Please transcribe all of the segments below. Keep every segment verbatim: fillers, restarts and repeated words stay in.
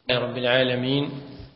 رب العالمين،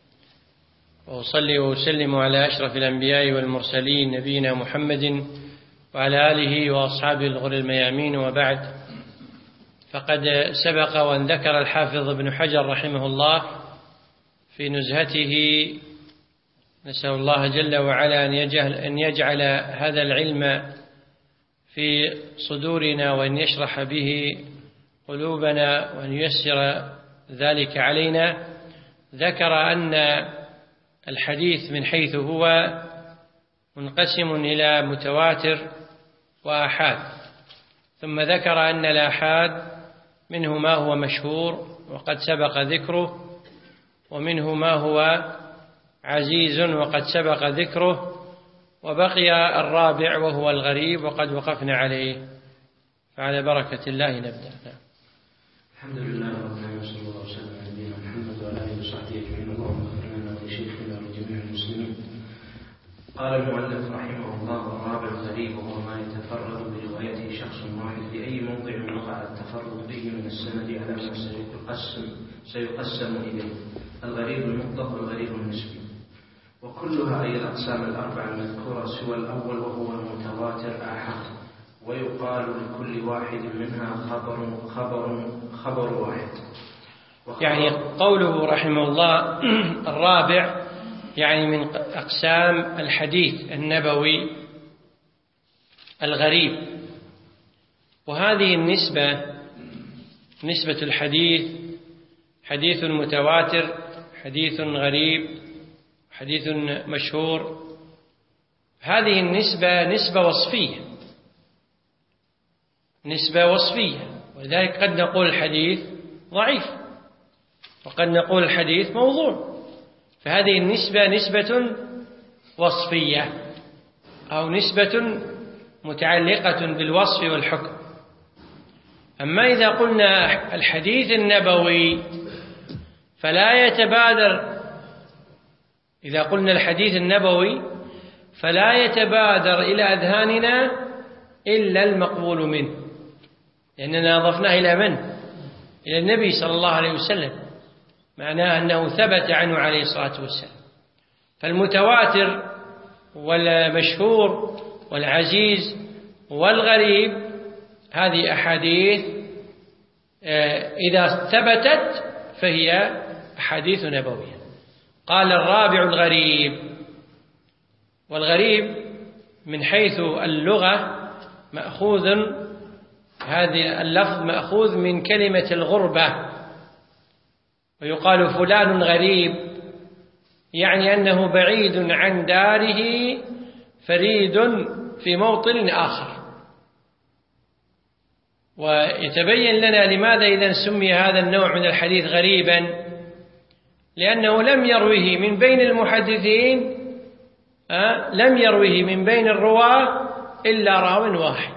وأصلي وأسلم على أشرف الأنبياء والمرسلين نبينا محمد وعلى آله وأصحابه الغر الميامين، وبعد. فقد سبق وأن ذكر الحافظ ابن حجر رحمه الله في نزهته، نسأل الله جل وعلا أن يجعل, أن يجعل هذا العلم في صدورنا، وأن يشرح به قلوبنا، وأن ييسر ذلك علينا. ذكر أن الحديث من حيث هو منقسم إلى متواتر وآحاد، ثم ذكر أن الآحاد منه ما هو مشهور وقد سبق ذكره، ومنه ما هو عزيز وقد سبق ذكره، وبقي الرابع وهو الغريب وقد وقفنا عليه، فعلى بركة الله نبدأ. الحمد لله رب العالمين، صلى الله وسلم على نبينا محمد وعلى اله وصحبه اجمعين. اللهم اغفر لنا ولشيخنا ولجميع المسلمين. قال المؤلف رحمه الله: الرابع الغريب وهو ما يتفرد بروايته شخص واحد في اي موضع وقع التفرد به من السند على ما سيقسم سيقسم اليه: الغريب المطلق والغريب النسبي. وكلها اي الاقسام الاربعه المذكوره سوى الاول وهو المتواتر آحاد، ويقال لكل واحد منها خبر خبر خبر واحد. يعني قوله رحمه الله الرابع يعني من أقسام الحديث النبوي الغريب، وهذه النسبة نسبة الحديث: حديث متواتر، حديث غريب، حديث مشهور. هذه النسبة نسبة وصفية، نسبة وصفية، ولذلك قد نقول الحديث ضعيف، وقد نقول الحديث موضوع. فهذه النسبة نسبة وصفية أو نسبة متعلقة بالوصف والحكم. أما إذا قلنا الحديث النبوي فلا يتبادر إذا قلنا الحديث النبوي فلا يتبادر إلى أذهاننا إلا المقبول منه، لأننا أضفناه إلى من؟ إلى النبي صلى الله عليه وسلم، معناه أنه ثبت عنه عليه الصلاة والسلام. فالمتواتر والمشهور والعزيز والغريب هذه أحاديث إذا ثبتت فهي أحاديث نبوية. قال الرابع الغريب، والغريب من حيث اللغة مأخوذ، هذه اللفظ مأخوذ من كلمة الغربة، ويقال فلان غريب، يعني أنه بعيد عن داره فريد في موطن آخر. ويتبين لنا لماذا إذا سمي هذا النوع من الحديث غريبا، لأنه لم يروه من بين المحدثين أه؟ لم يروه من بين الرواة إلا راو واحد.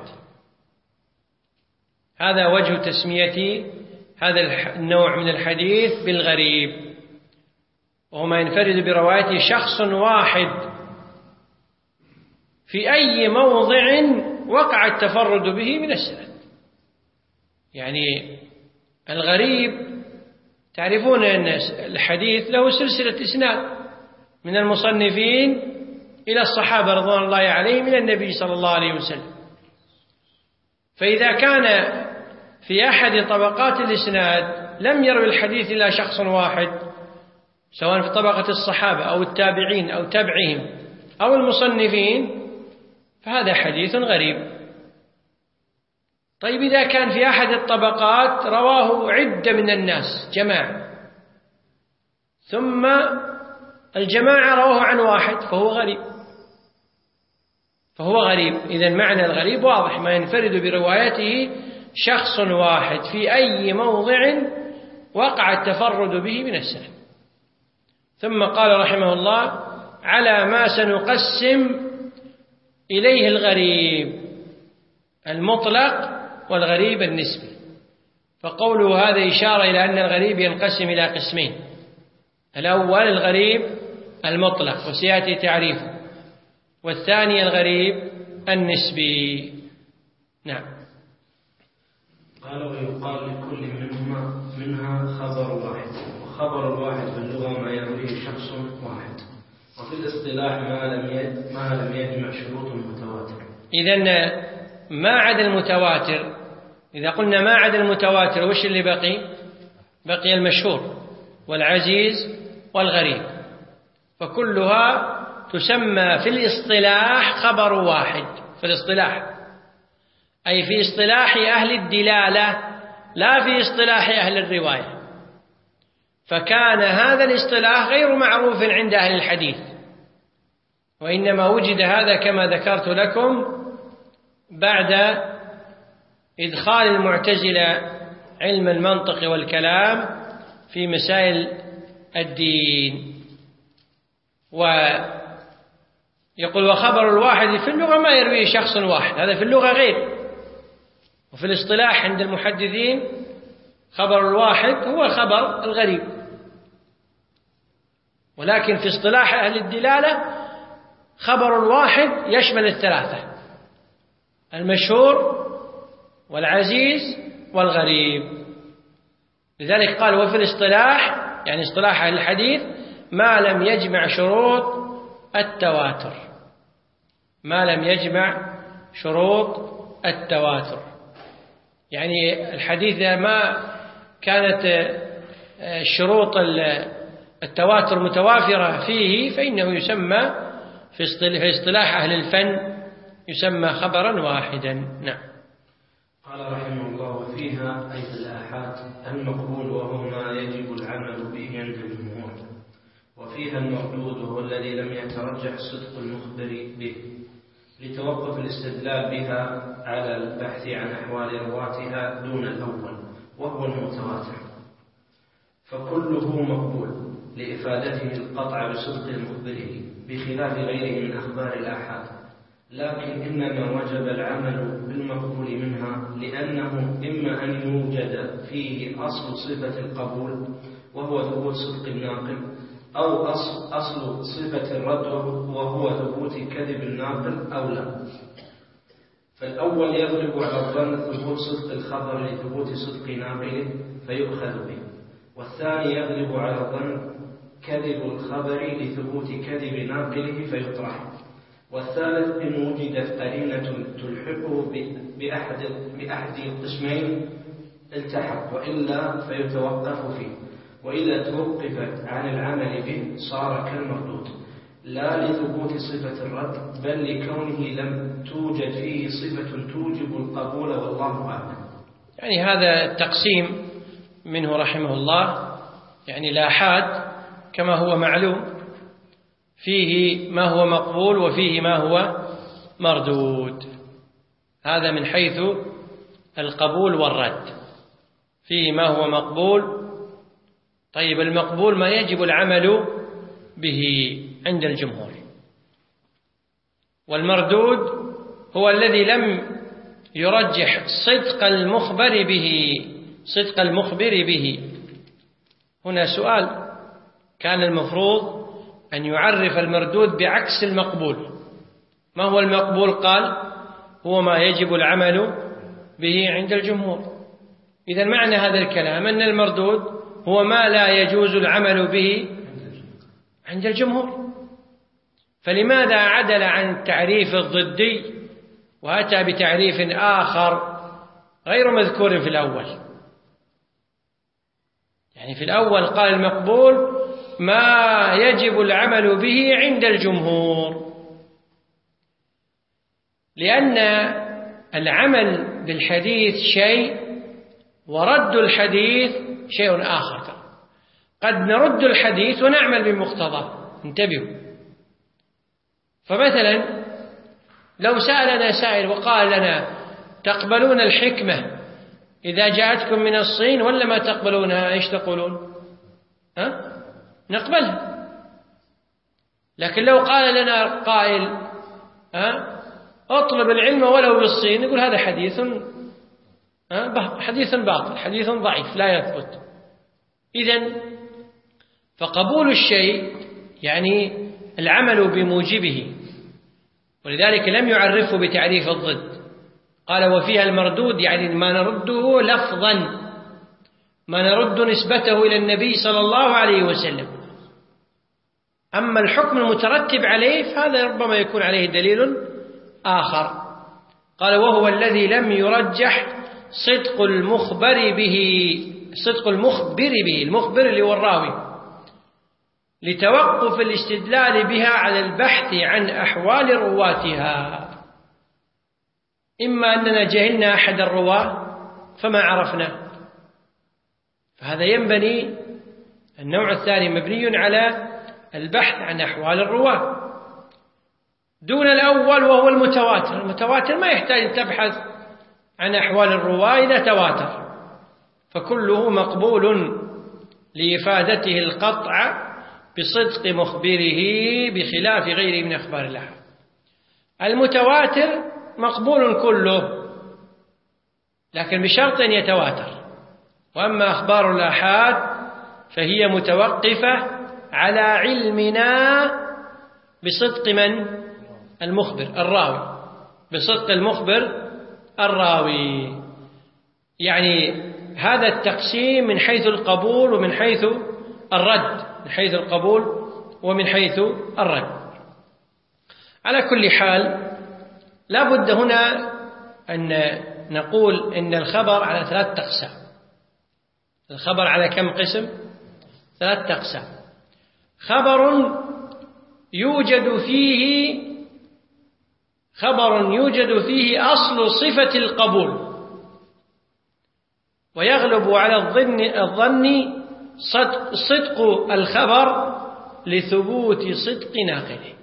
هذا وجه تسمية هذا النوع من الحديث بالغريب، وهو ما ينفرد بروايته شخص واحد في أي موضع وقع التفرد به من السند. يعني الغريب تعرفون أن الحديث له سلسلة إسناد من المصنفين إلى الصحابة رضوان الله عليهم إلى النبي صلى الله عليه وسلم. فإذا كان في أحد طبقات الإسناد لم يروي الحديث إلا شخص واحد، سواء في طبقة الصحابة أو التابعين أو تبعهم أو المصنفين، فهذا حديث غريب. طيب إذا كان في أحد الطبقات رواه عدة من الناس جماعة، ثم الجماعة رواه عن واحد، فهو غريب فهو غريب إذن معنى الغريب واضح: ما ينفرد بروايته شخص واحد في أي موضع وقع التفرد به من السند. ثم قال رحمه الله: على ما سنقسم إليه الغريب المطلق والغريب النسبي. فقوله هذا إشارة إلى أن الغريب ينقسم إلى قسمين: الأول الغريب المطلق وسيأتي تعريفه، والثاني الغريب النسبي. نعم. قال: ويقال لكل منهما منها خبر واحد، وخبر الواحد وفي الاصطلاح ما لم ما لم يجمع شروط المتواتر. إذن ما عدا المتواتر، إذا قلنا ما عدا المتواتر وش اللي بقي؟ بقي المشهور والعزيز والغريب، فكلها تسمى في الاصطلاح خبر واحد. في الاصطلاح أي في اصطلاح أهل الدلالة، لا في اصطلاح أهل الرواية. فكان هذا الاصطلاح غير معروف عند أهل الحديث، وإنما وجد هذا كما ذكرت لكم بعد إدخال المعتزلة علم المنطق والكلام في مسائل الدين. ويقول وخبر الواحد في اللغة ما يرويه شخص واحد، هذا في اللغة غير، وفي الاصطلاح عند المحدثين خبر الواحد هو خبر الغريب، ولكن في اصطلاح أهل الدلالة خبر الواحد يشمل الثلاثة: المشهور والعزيز والغريب. لذلك قال وفي الاصطلاح، يعني اصطلاح أهل الحديث، ما لم يجمع شروط التواتر، ما لم يجمع شروط التواتر، يعني الحديث ما كانت شروط التواتر متوافرة فيه فإنه يسمى في اصطلاح أهل الفن يسمى خبرا واحدا. نعم. قال رحمه الله وفيها أي الآحاد المقبول وهو ما يجب العمل به عند الجمهور، وفيها المردود وهو الذي لم يترجح صدق المخبر به لتوقف الاستدلال بها على البحث عن أحوال رواتها دون الأول وهو المتواتر، فكله مقبول لإفادته القطع بصدق المخبر بخلاف غيره من أخبار الآحاد، لكن إنما وجب العمل بالمقبول منها لأنه إما أن يوجد فيه أصل صفة القبول وهو ثبوت صدق الناقل، أو أصل, أصل صفة الرد وهو ثبوت كذب الناقل أو لا. فالأول يغلب على الظن ثبوت صدق الخبر لثبوت صدق ناقله فيؤخذ به، والثاني يغلب على الظن كذب الخبر لثبوت كذب ناقله فيطرح، والثالث إن وجدت قرينة تلحقه بأحد, بأحد القسمين التحق، وإلا فيتوقف فيه، وإذا توقفت عن العمل به صار كالمردود لا لثبوت صفة الرد بل لكونه لم توجد فيه صفة توجب القبول والله أعلم. يعني هذا التقسيم منه رحمه الله، يعني الآحاد كما هو معلوم فيه ما هو مقبول وفيه ما هو مردود، هذا من حيث القبول والرد، فيه ما هو مقبول. طيب المقبول ما يجب العمل به عند الجمهور، والمردود هو الذي لم يرجح صدق المخبر به صدق المخبر به. هنا سؤال، كان المفروض أن يعرف المردود بعكس المقبول. ما هو المقبول؟ قال هو ما يجب العمل به عند الجمهور. إذن معنى هذا الكلام أن المردود هو ما لا يجوز العمل به عند الجمهور. فلماذا عدل عن التعريف الضدي وأتى بتعريف آخر غير مذكور في الأول؟ يعني في الأول قال المقبول ما يجب العمل به عند الجمهور، لأن العمل بالحديث شيء ورد الحديث شيء آخر. قد نرد الحديث ونعمل بمقتضاه، انتبهوا. فمثلا لو سألنا سائل وقال لنا تقبلون الحكمة إذا جاءتكم من الصين ولا ما تقبلونها؟ إيش تقولون؟ ها؟ نقبلها. لكن لو قال لنا قائل ها اطلب العلم ولو بالصين، نقول هذا حديث ها حديث باطل، حديث ضعيف لا يثبت. إذن فقبول الشيء يعني العمل بموجبه، ولذلك لم يعرفه بتعريف الضد. قال وفيها المردود يعني ما نرده لفظا، ما نرد نسبته إلى النبي صلى الله عليه وسلم. أما الحكم المترتب عليه فهذا ربما يكون عليه دليل آخر. قال وهو الذي لم يرجح صدق المخبر به، صدق المخبر به، المخبر اللي هو الراوي، لتوقف الاستدلال بها على البحث عن أحوال رواتها. إما أننا جهلنا أحد الرواة فما عرفنا، فهذا ينبني النوع الثاني مبني على البحث عن أحوال الرواة دون الأول وهو المتواتر. المتواتر ما يحتاج أن تبحث عن أحوال الرواة إذا تواتر، فكله مقبول لإفادته القطع بصدق مخبره بخلاف غيره من أخبار الآحاد. المتواتر مقبول كله لكن بشرط أن يتواتر، وأما أخبار الآحاد فهي متوقفة على علمنا بصدق من؟ المخبر الراوي، بصدق المخبر الراوي. يعني هذا التقسيم من حيث القبول ومن حيث الرد، من حيث القبول ومن حيث الرد. على كل حال لا بد هنا أن نقول إن الخبر على ثلاث أقسام. الخبر على كم قسم؟ ثلاث أقسام. خبر يوجد فيه خبر يوجد فيه أصل صفة القبول ويغلب على الظن الظن صدق, صدق الخبر لثبوت صدق ناقله.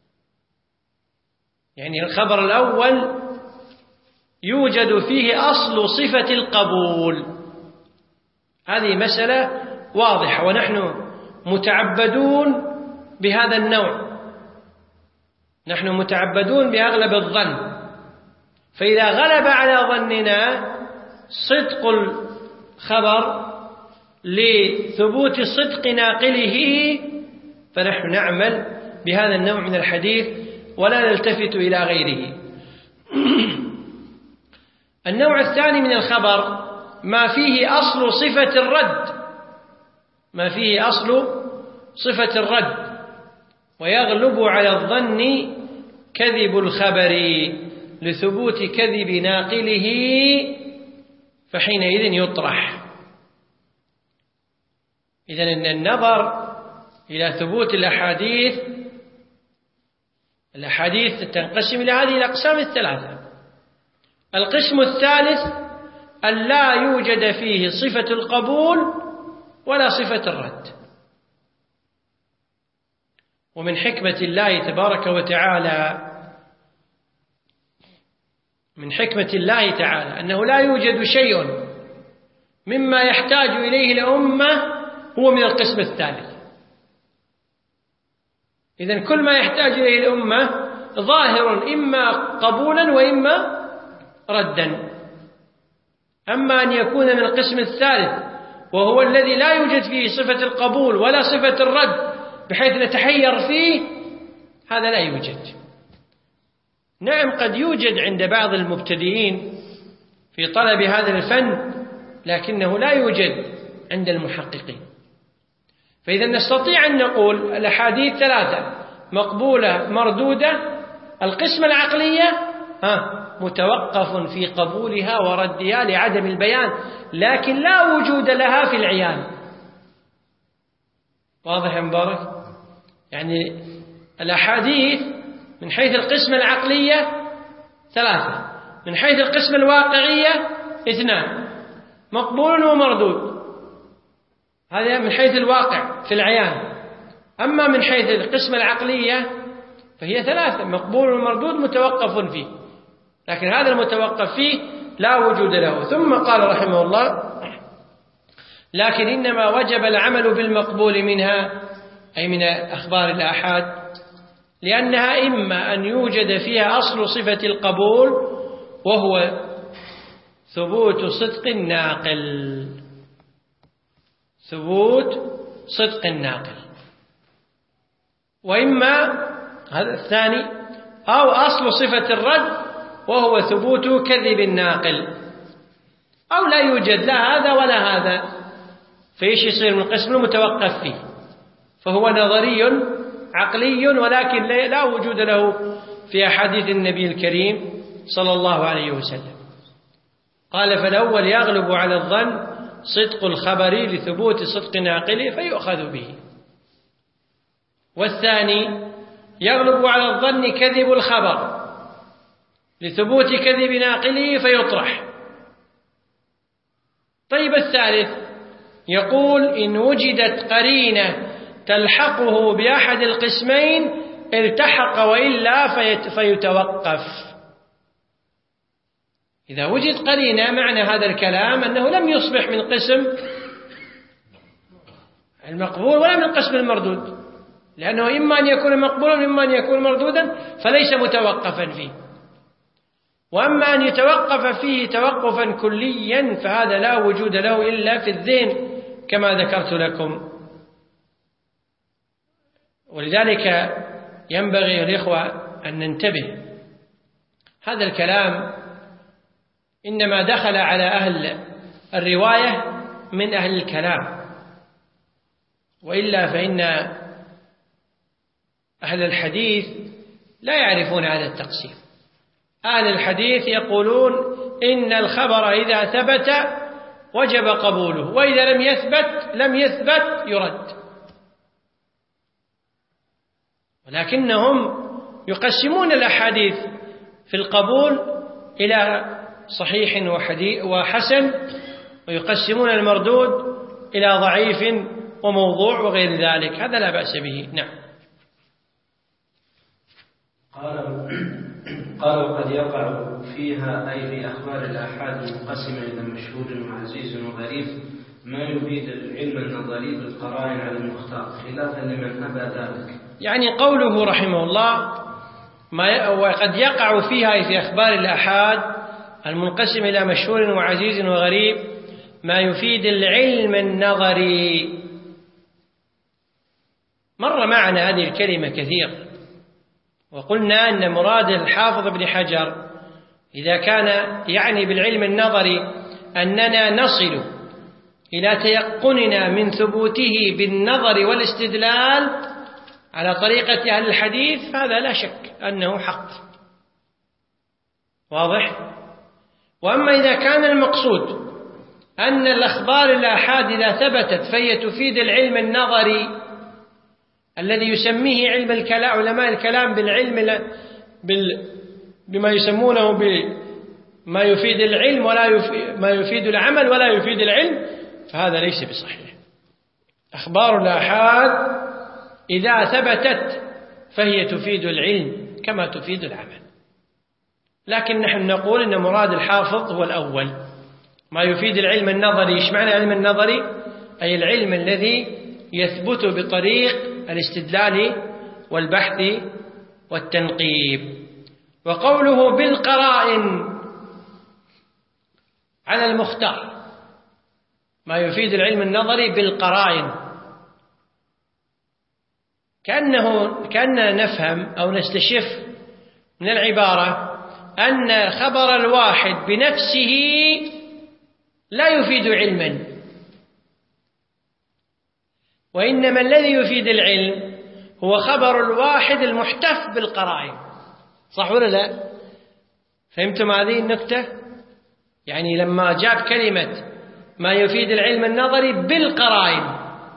يعني الخبر الأول يوجد فيه أصل صفة القبول، هذه مسألة واضحة ونحن متعبدون بهذا النوع، نحن متعبدون بأغلب الظن. فإذا غلب على ظننا صدق الخبر لثبوت صدق ناقله فنحن نعمل بهذا النوع من الحديث ولا نلتفت إلى غيره. النوع الثاني من الخبر ما فيه أصل صفة الرد، ما فيه أصل صفة الرد ويغلب على الظن كذب الخبر لثبوت كذب ناقله فحينئذ يطرح. إذن إن النظر إلى ثبوت الأحاديث الأحاديث تنقسم إلى هذه الأقسام الثلاثة. القسم الثالث أن لا يوجد فيه صفة القبول ولا صفة الرد. ومن حكمة الله تبارك وتعالى من حكمة الله تعالى أنه لا يوجد شيء مما يحتاج إليه الأمة هو من القسم الثالث. إذن كل ما يحتاج إليه الأمة ظاهر إما قبولا وإما ردا. أما أن يكون من القسم الثالث وهو الذي لا يوجد فيه صفة القبول ولا صفة الرد بحيث نتحير فيه، هذا لا يوجد. نعم قد يوجد عند بعض المبتدئين في طلب هذا الفن لكنه لا يوجد عند المحققين. فإذا نستطيع أن نقول الأحاديث ثلاثة: مقبولة مردودة. القسم العقلية ها متوقف في قبولها وردها لعدم البيان، لكن لا وجود لها في العيان. واضح يا مبارك؟ يعني الأحاديث من حيث القسم العقلية ثلاثة، من حيث القسم الواقعية اثنان: مقبول ومردود. هذا من حيث الواقع في العيان. أما من حيث القسم العقلية فهي ثلاثة: مقبول ومردود متوقف فيه، لكن هذا المتوقف فيه لا وجود له. ثم قال رحمه الله: لكن إنما وجب العمل بالمقبول منها، أي من أخبار الآحاد، لأنها إما أن يوجد فيها أصل صفة القبول وهو ثبوت صدق الناقل، ثبوت صدق الناقل، وإما هذا الثاني أو أصل صفة الرد وهو ثبوت كذب الناقل، أو لا يوجد لا هذا ولا هذا، فإيش يصير من قسم المتوقف فيه؟ فهو نظري عقلي ولكن لا وجود له في أحاديث النبي الكريم صلى الله عليه وسلم. قال فالأول يغلب على الظن صدق الخبر لثبوت صدق ناقله فيؤخذ به، والثاني يغلب على الظن كذب الخبر لثبوت كذب ناقله فيطرح. طيب الثالث يقول إن وجدت قرينة تلحقه بأحد القسمين التحق وإلا فيتوقف. إذا وجد قرينة معنى هذا الكلام أنه لم يصبح من قسم المقبول ولا من قسم المردود، لأنه إما أن يكون مقبولا وإما أن يكون مردودا فليس متوقفا فيه. وأما أن يتوقف فيه توقفا كليا فهذا لا وجود له إلا في الذهن كما ذكرت لكم. ولذلك ينبغي الإخوة أن ننتبه، هذا الكلام إنما دخل على أهل الرواية من أهل الكلام، وإلا فإن أهل الحديث لا يعرفون هذا التقسيم. أهل الحديث يقولون إن الخبر إذا ثبت وجب قبوله، وإذا لم يثبت لم يثبت يرد. ولكنهم يقسمون الأحاديث في القبول إلى صحيح وحسن، ويقسمون المردود إلى ضعيف وموضوع وغير ذلك، هذا لا بأس به. نعم. قالوا قالوا قد يقع فيها أي في أخبار الآحاد المنقسمة إلى مشهور وعزيز وغريب ما يفيد العلم النظري بالقرائن على المختار خلافا لمن أبى ذلك. يعني قوله رحمه الله ما وقد يقع فيها أي في أخبار الآحاد المنقسم إلى مشهور وعزيز وغريب ما يفيد العلم النظري. مر معنا هذه الكلمة كثير، وقلنا أن مراد الحافظ ابن حجر إذا كان يعني بالعلم النظري أننا نصل إلى تيقننا من ثبوته بالنظر والاستدلال على طريقة أهل الحديث، هذا لا شك أنه حق واضح. وأما إذا كان المقصود أن الأخبار الآحاد إذا ثبتت فهي تفيد العلم النظري الذي يسميه علم الكلام علماء الكلام بالعلم بال بما يسمونه بما يفيد العلم ولا يفيد ما يفيد العمل ولا يفيد العلم، فهذا ليس بصحيح. أخبار الآحاد إذا ثبتت فهي تفيد العلم كما تفيد العمل، لكن نحن نقول إن مراد الحافظ هو الأول ما يفيد العلم النظري. إيش معنى علم النظري؟ أي العلم الذي يثبت بطريق الاستدلال والبحث والتنقيب. وقوله بالقرائن على المختار ما يفيد العلم النظري بالقرائن، كأنه كأننا نفهم أو نستشف من العبارة أن خبر الواحد بنفسه لا يفيد علما، وإنما الذي يفيد العلم هو خبر الواحد المحتف بالقرائن. صح ولا لا؟ فهمتم هذه النكتة؟ يعني لما جاب كلمة ما يفيد العلم النظري بالقرائن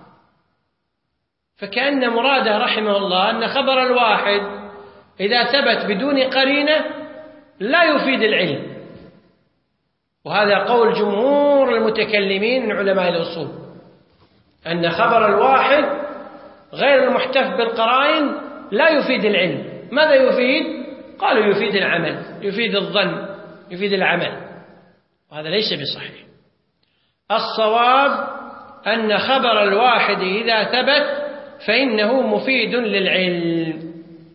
فكأن مراده رحمه الله أن خبر الواحد إذا ثبت بدون قرينة لا يفيد العلم، وهذا قول جمهور المتكلمين من علماء الأصول أن خبر الواحد غير المحتف بالقرائن لا يفيد العلم. ماذا يفيد؟ قالوا يفيد العمل، يفيد الظن، يفيد العمل، وهذا ليس بصحيح. الصواب أن خبر الواحد إذا ثبت فإنه مفيد للعلم،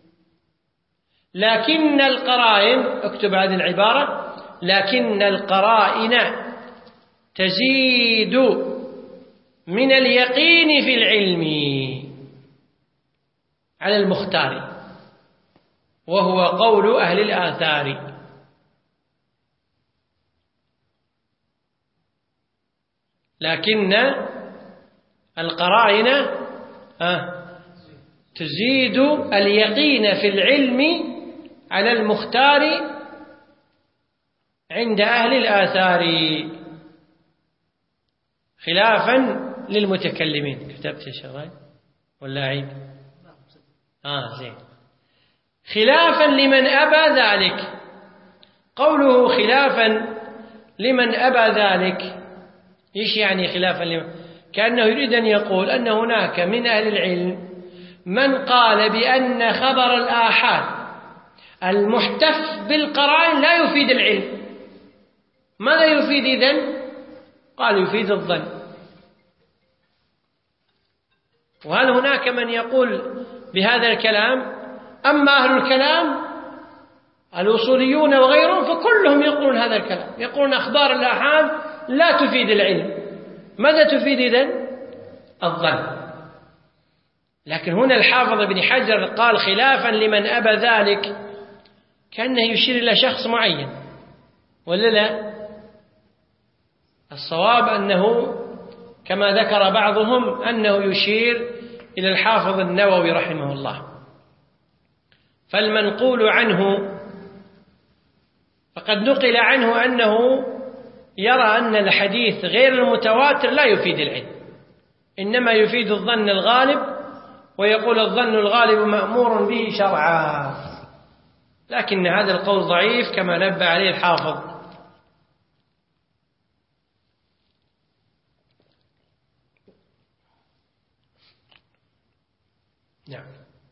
لكن القرائن، اكتب هذه العبارة، لكن القرائن تزيد من اليقين في العلم على المختار، وهو قول أهل الآثار. لكن القرائن تزيد اليقين في العلم على المختار عند أهل الآثار، خلافا للمتكلمين. كتبت يا شباب ولا عيد؟ آه زين. خلافا لمن أبى ذلك. قوله خلافا لمن أبى ذلك، إيش يعني خلافا لمن؟ كأنه يريد أن يقول أن هناك من أهل العلم من قال بأن خبر الآحاد المحتف بالقرائن لا يفيد العلم. ماذا يفيد إذن؟ قال يفيد الظن. وهل هناك من يقول بهذا الكلام؟ أما أهل الكلام الأصوليون وغيرهم فكلهم يقولون هذا الكلام، يقولون أخبار الآحاد لا تفيد العلم. ماذا تفيد إذن؟ الظن. لكن هنا الحافظ ابن حجر قال خلافا لمن أبى ذلك، كأنه يشير إلى شخص معين، ولا لا؟ الصواب أنه كما ذكر بعضهم أنه يشير إلى الحافظ النووي رحمه الله. فالمنقول عنه فقد نقل عنه أنه يرى أن الحديث غير المتواتر لا يفيد العلم، إنما يفيد الظن الغالب، ويقول الظن الغالب مأمور به شرعا. لكن هذا القول ضعيف كما نبه عليه الحافظ. نعم.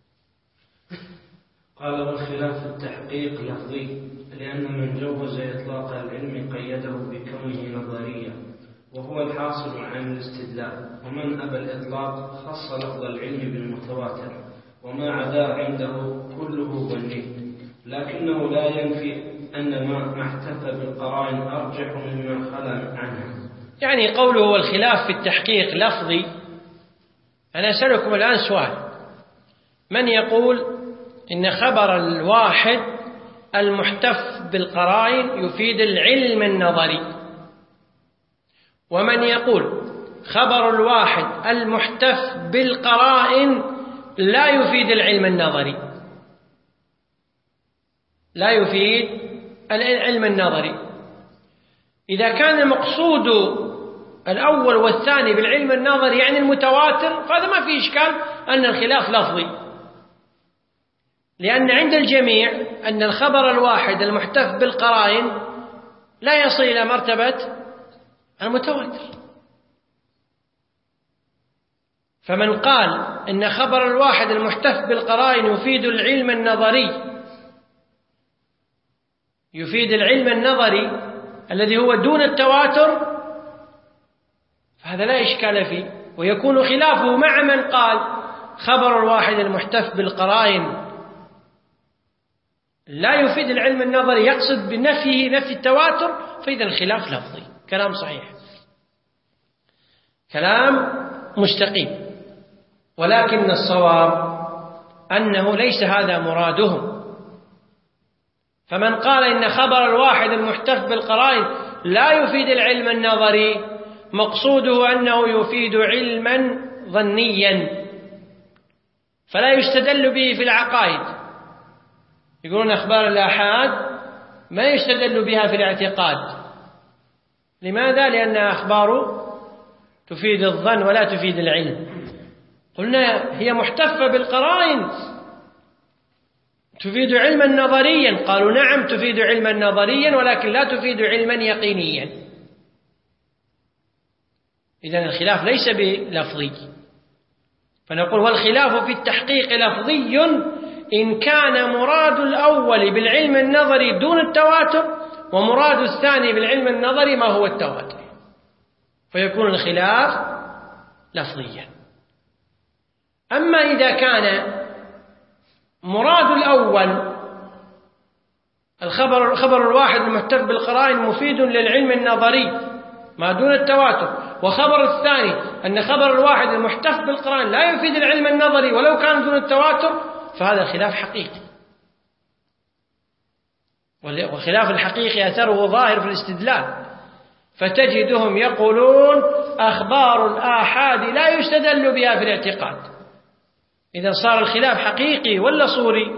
قال والخلاف التحقيق لفظي، لأن من جوز إطلاق العلم قيده بكونه نظريا وهو الحاصل عن الاستدلال، ومن أبى الإطلاق خص لفظ العلم بالمتواتر، وما عدا عنده كله ظني، لكنه لا ينفي أن ما احتفى بالقرائن أرجح مما خلا عنها. يعني قوله والخلاف في التحقيق لفظي، أنا أسألكم الآن سؤال: من يقول إن خبر الواحد المحتف بالقرائن يفيد العلم النظري؟ ومن يقول خبر الواحد المحتف بالقرائن لا يفيد العلم النظري؟ لا يفيد العلم النظري. إذا كان المقصود الأول والثاني بالعلم النظري يعني المتواتر، فهذا ما في إشكال أن الخلاف لفظي، لأن عند الجميع أن الخبر الواحد المحتف بالقرائن لا يصل إلى مرتبة المتواتر. فمن قال إن خبر الواحد المحتف بالقرائن يفيد العلم النظري يفيد العلم النظري الذي هو دون التواتر، فهذا لا إشكال فيه، ويكون خلافه مع من قال خبر الواحد المحتف بالقرائن لا يفيد العلم النظري، يقصد بنفيه نفي التواتر، فإذا الخلاف لفظي. كلام صحيح، كلام مستقيم. ولكن الصواب أنه ليس هذا مرادهم. فمن قال إن خبر الواحد المحتف بالقرائن لا يفيد العلم النظري، مقصوده أنه يفيد علما ظنيا، فلا يستدل به في العقائد. يقولون أخبار الآحاد ما يستدل بها في الاعتقاد. لماذا؟ لأنها أخبار تفيد الظن ولا تفيد العلم. قلنا هي محتفة بالقرائن تفيد علما نظريا، قالوا نعم تفيد علما نظريا ولكن لا تفيد علما يقينيا. إذن الخلاف ليس بلفظي. فنقول والخلاف في التحقيق لفظي إن كان مراد الأول بالعلم النظري دون التواتر، ومراد الثاني بالعلم النظري ما هو التواتر، فيكون الخلاف لفظيا. أما إذا كان مراد الأول الخبر خبر الواحد المحتف بالقرائن مفيد للعلم النظري ما دون التواتر، وخبر الثاني أن خبر الواحد المحتف بالقرائن لا يفيد العلم النظري ولو كان دون التواتر، فهذا خلاف حقيقي. وخلاف الحقيقي أثره ظاهر في الاستدلال، فتجدهم يقولون أخبار الآحاد لا يستدل بها في الاعتقاد، إذا صار الخلاف حقيقي ولا صوري؟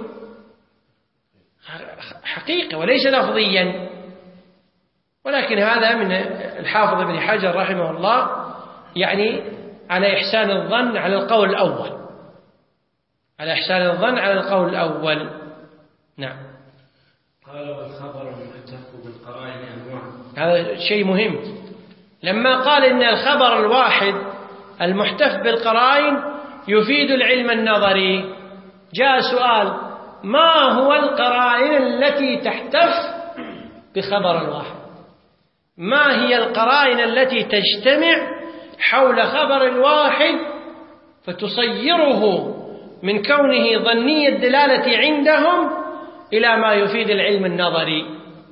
حقيقي وليس لفظيا. ولكن هذا من الحافظ ابن حجر رحمه الله يعني على إحسان الظن على القول الأول، على إحسان الظن على القول الأول. نعم. قال والخبر المحتف بالقرائن أنواع. هذا شيء مهم. لما قال إن الخبر الواحد المحتف بالقرائن يفيد العلم النظري، جاء سؤال: ما هو القرائن التي تحتف بخبر الواحد؟ ما هي القرائن التي تجتمع حول خبر الواحد فتصيره من كونه ظني الدلالة عندهم إلى ما يفيد العلم النظري؟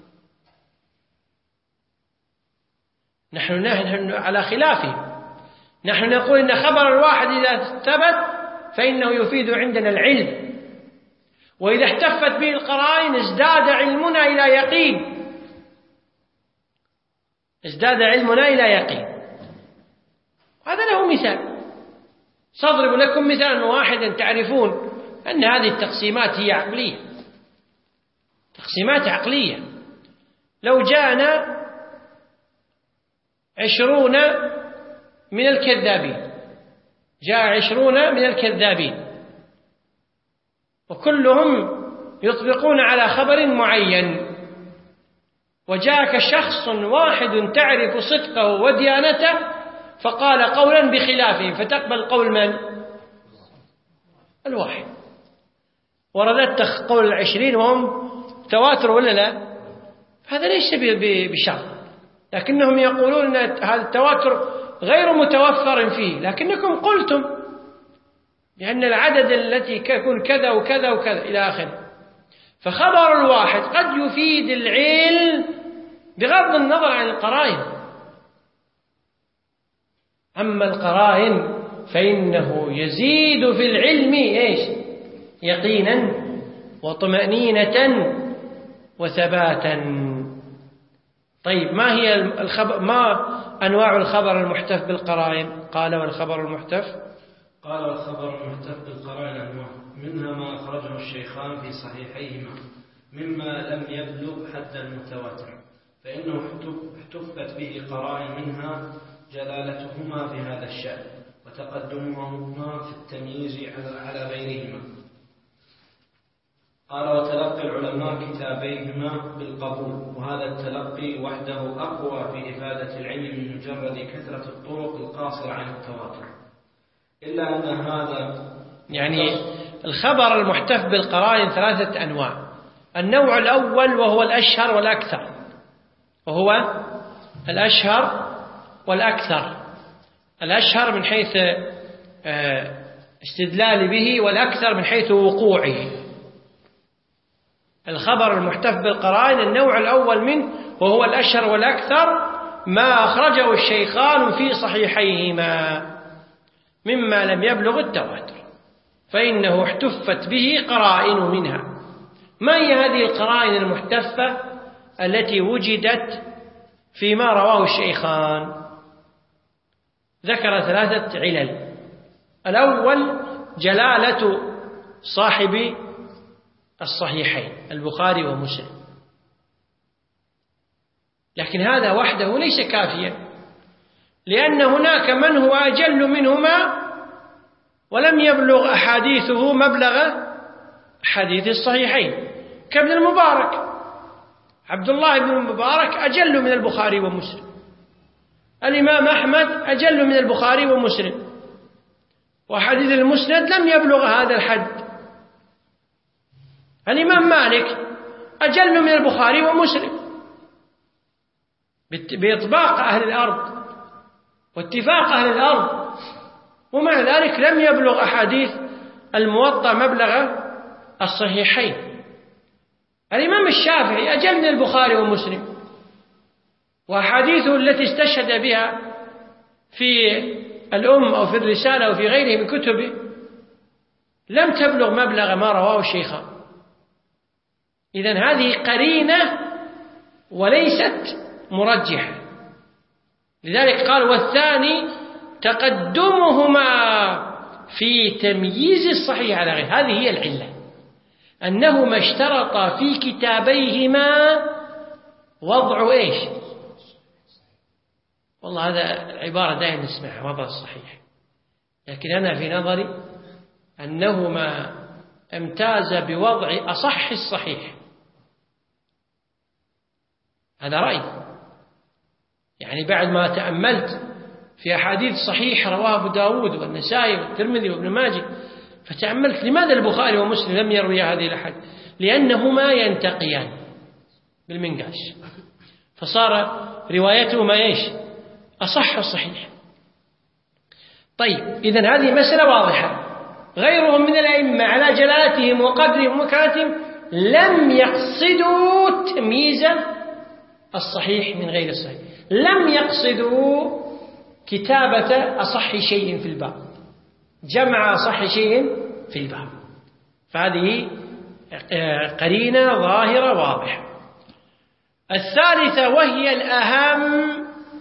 نحن نحن على خلافه. نحن نقول إن خبر الواحد إذا ثبت فإنه يفيد عندنا العلم، وإذا احتفت به القرائن ازداد علمنا إلى يقين، ازداد علمنا إلى يقين. هذا له مثال، سأضرب لكم مثالا واحدا تعرفون أن هذه التقسيمات هي عقلية، تقسيمات عقلية. لو جاءنا عشرون من الكذابين، جاء عشرون من الكذابين وكلهم يطلقون على خبر معين، وجاءك شخص واحد تعرف صدقه وديانته فقال قولا بخلافه، فتقبل قول من؟ الواحد. ورددت قول العشرين وهم تواتر ولا لا؟ هذا ليس بشرط، لكنهم يقولون أن هذا التواتر غير متوفر فيه، لكنكم قلتم لأن العدد التي يكون كذا وكذا وكذا إلى آخره. فخبر الواحد قد يفيد العلم بغض النظر عن القرائن. أما القرائن فإنه يزيد في العلم إيش؟ يقينا وطمأنينة وثباتا. طيب ما هي الخبر، ما أنواع الخبر المحتف بالقرائن؟ قال والخبر المحتف قال والخبر المحتف بالقرائن أنواع، منها ما أخرجه الشيخان في صحيحيهما مما لم يبلغ حد المتواتر فإنه احتفت به قرائن، منها جلالتهما في هذا الشأن وتقدمهما في التمييز على غيرهما. قال وتلقي العلماء كتابيهما بالقبول، وهذا التلقي وحده أقوى في إفادة العلم من مجرد كثرة الطرق القاصرة عن التواتر، إلا أن هذا يعني الخبر المحتف بالقرائن ثلاثة أنواع. النوع الأول وهو الأشهر والأكثر، وهو الأشهر والأكثر. الأشهر من حيث استدلال به، والأكثر من حيث وقوعه. الخبر المحتف بالقرائن النوع الأول منه وهو الأشهر والأكثر ما أخرجه الشيخان في صحيحيهما مما لم يبلغ التواتر فإنه احتفت به قرائن منها. ما هي هذه القرائن المحتفة التي وجدت فيما رواه الشيخان؟ ذكر ثلاثة علل. الأول جلالة صاحب الصحيحين البخاري ومسلم، لكن هذا وحده ليس كافيا، لأن هناك من هو أجل منهما ولم يبلغ أحاديثه مبلغ حديث الصحيحين، كابن المبارك. عبد الله بن المبارك أجل من البخاري ومسلم. الإمام أحمد أجل من البخاري ومسلم، وحديث المسند لم يبلغ هذا الحد. الإمام مالك أجل من البخاري ومسلم بإطباق أهل الأرض واتفاق أهل الأرض، ومع ذلك لم يبلغ أحاديث الموطأ مبلغ الصحيحين. الإمام الشافعي أجل من البخاري ومسلم، وأحاديثه التي استشهد بها في الأم أو في الرسالة أو في غيره من كتبه لم تبلغ مبلغ ما رواه الشيخان. إذن هذه قرينة وليست مرجحة. لذلك قال والثاني تقدمهما في تمييز الصحيح على غيره. هذه هي العلة، أنهما اشترطا في كتابيهما وضع إيش؟ والله هذا عبارة دائما نسمعها، وضع الصحيح، لكن أنا في نظري أنهما امتاز بوضع أصح الصحيح. هذا رأي، يعني بعد ما تأملت في أحاديث صحيح رواه أبو داود والنسائي والترمذي وابن ماجه، فتأملت لماذا البخاري ومسلم لم يروي هذه الأحاديث؟ لأنهما ينتقيان بالمنقاش، فصار روايتهما إيش؟ أصح الصحيح. طيب إذن هذه مسألة واضحة. غيرهم من الأئمة على جلالتهم وقدرهم ومكانتهم لم يقصدوا تمييز الصحيح من غير الصحيح، لم يقصدوا كتابة أصح شيء في الباب، جمع أصح شيء في الباب. فهذه قرينة ظاهرة واضحة. الثالثة وهي الأهم،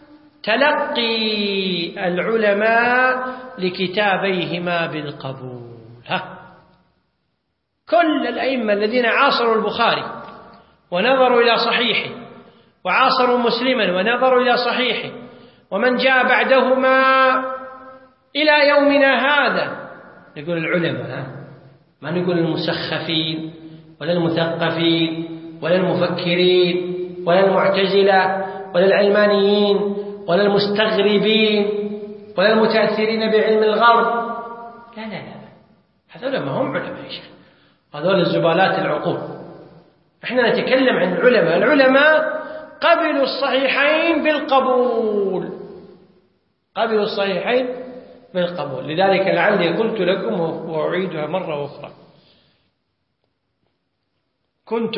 تلقي العلماء لكتابيهما بالقبول. ها كل الأئمة الذين عاصروا البخاري ونظروا إلى صحيحه، وعاصروا مسلما ونظروا إلى صحيحه، ومن جاء بعدهما إلى يومنا هذا، نقول العلماء، ها ما نقول المسخفين ولا المثقفين ولا المفكرين ولا المعتزلة ولا العلمانيين ولا المستغربين ولا المتأثرين بعلم الغرب. لا لا لا، هذول ما هم علماء يا شيخ، هذول الزبالات العقول. احنا نتكلم عن العلماء. العلماء قبلوا الصحيحين بالقبول، قبلوا الصحيحين بالقبول. لذلك لعلي قلت لكم وأعيدها مرة أخرى، كنت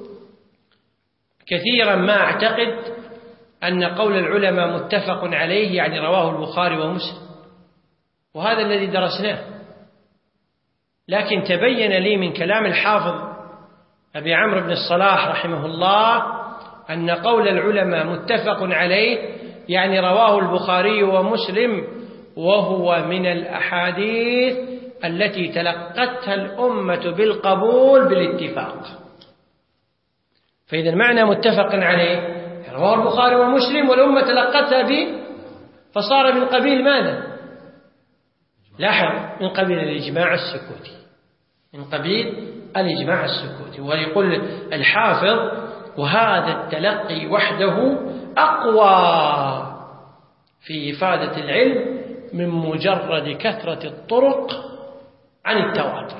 كثيرا ما أعتقد أن قول العلماء متفق عليه يعني رواه البخاري ومسلم، وهذا الذي درسناه. لكن تبين لي من كلام الحافظ أبي عمرو بن الصلاح رحمه الله أن قول العلماء متفق عليه يعني رواه البخاري ومسلم، وهو من الأحاديث التي تلقتها الأمة بالقبول بالاتفاق. فإذا المعنى متفق عليه رواه البخاري ومسلم والأمة تلقتها به، فصار من قبيل ماذا؟ لاحظ، من قبيل الإجماع السكوتي، من قبيل الإجماع السكوتي. ويقول الحافظ وهذا التلقي وحده أقوى في إفادة العلم من مجرد كثرة الطرق عن التواتر.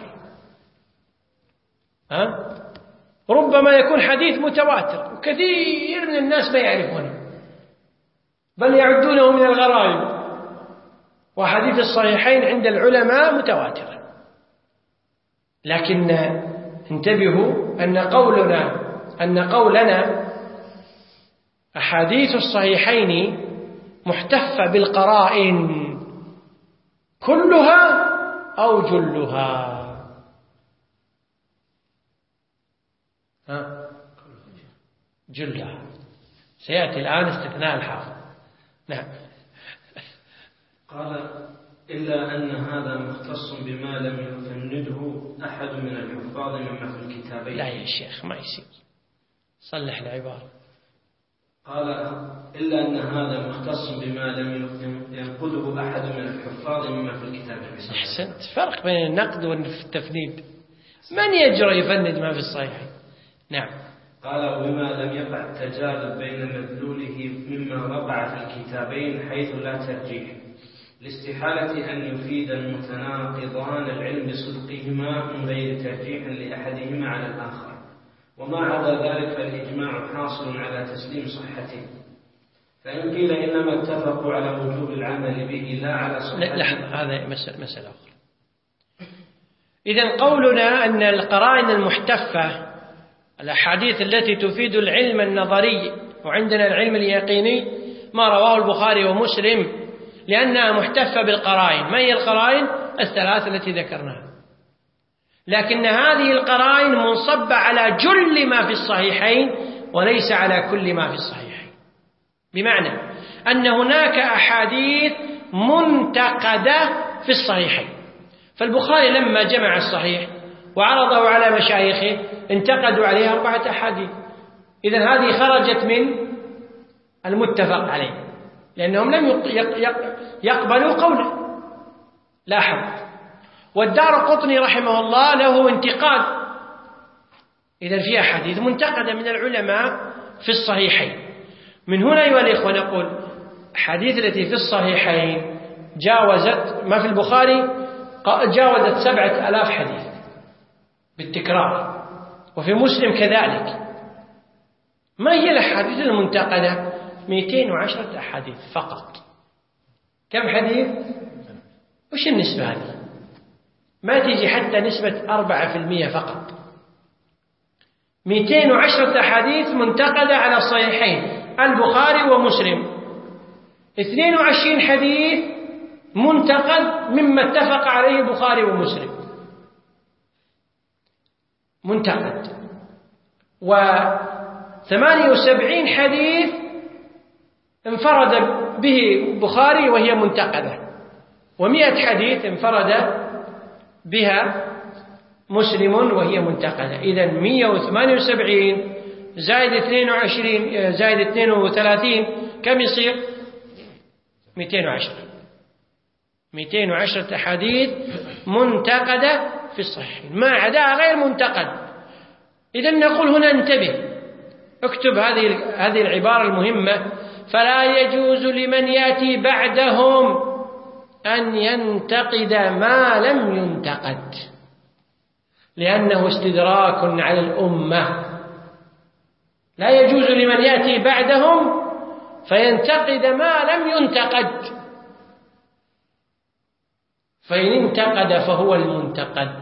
ها؟ ربما يكون حديث متواتر وكثير من الناس ما يعرفونه، بل يعدونه من الغرائب، وحديث الصحيحين عند العلماء متواتر. لكن انتبهوا أن قولنا أن قولنا أحاديث الصحيحين محتفة بالقرائن كلها أو جلها. ها؟ جلها سيأتي الآن استثناء الحافظ. نعم. قال إلا أن هذا مختص بما لم يفنده أحد من الحفاظ مما في الكتابين. لا يا شيخ ما يصير، صلح العبارة. قال إلا أن هذا مختص بما لم ينقده أحد من الحفاظ مما في الكتابين. أحسنت، فرق بين النقد والتفنيد. من يجرى يفند ما في الصحيحين؟ نعم. قال وبما لم يقع التجارب بين مدلوله مما وقع في الكتابين حيث لا ترجيح، لاستحالة أن يفيد المتناقضان العلم بصدقهما من غير ترجيح لأحدهما على الآخر، وما عدا ذلك فالإجماع حاصل على تسليم صحته. فإن قيل إنما اتفقوا على وجوب العمل به لا على صحته. لحظة، هذا مسألة أخرى. إذن قولنا أن القرائن المحتفة، الأحاديث التي تفيد العلم النظري وعندنا العلم اليقيني، ما رواه البخاري ومسلم، لأنها محتفة بالقرائن. ما هي القرائن؟ الثلاث التي ذكرناها. لكن هذه القرائن منصبة على جل ما في الصحيحين وليس على كل ما في الصحيحين، بمعنى أن هناك أحاديث منتقدة في الصحيحين فالبخاري لما جمع الصحيح وعرضه على مشايخه انتقدوا عليه أربعة أحاديث. إذن هذه خرجت من المتفق عليه لأنهم لم يقبلوا قوله. لاحظ. والدارقطني رحمه الله له انتقاد. إذن في أحاديث منتقدة من العلماء في الصحيحين. من هنا أيها الإخوة نقول الحديث التي في الصحيحين جاوزت ما في البخاري جاوزت سبعة آلاف حديث بالتكرار، وفي مسلم كذلك. ما هي الأحاديث المنتقدة؟ مئتين وعشرة أحاديث فقط. كم حديث؟ وش النسبة هذه؟ ما تيجي حتى نسبة أربعة في المئة فقط. مئتين وعشرة أحاديث منتقدة على الصحيحين البخاري ومسلم. اثنين وعشرين حديث منتقد مما اتفق عليه البخاري ومسلم منتقد، وثمانية وسبعين حديث انفرد به البخاري وهي منتقدة، ومئة حديث انفرد بها مسلم وهي منتقدة. إذن مئة وثمانية وسبعين زائد اثنين وعشرين زائد اثنين وثلاثين كم يصير؟ مئتين وعشرة. مئتين وعشرة أحاديث منتقدة في الصحيح ما عدا غير منتقد. إذن نقول هنا انتبه، اكتب هذه هذه العبارة المهمة: فلا يجوز لمن يأتي بعدهم أن ينتقد ما لم ينتقد، لأنه استدراك على الأمة. لا يجوز لمن يأتي بعدهم فينتقد ما لم ينتقد، فإن انتقد فهو المنتقد.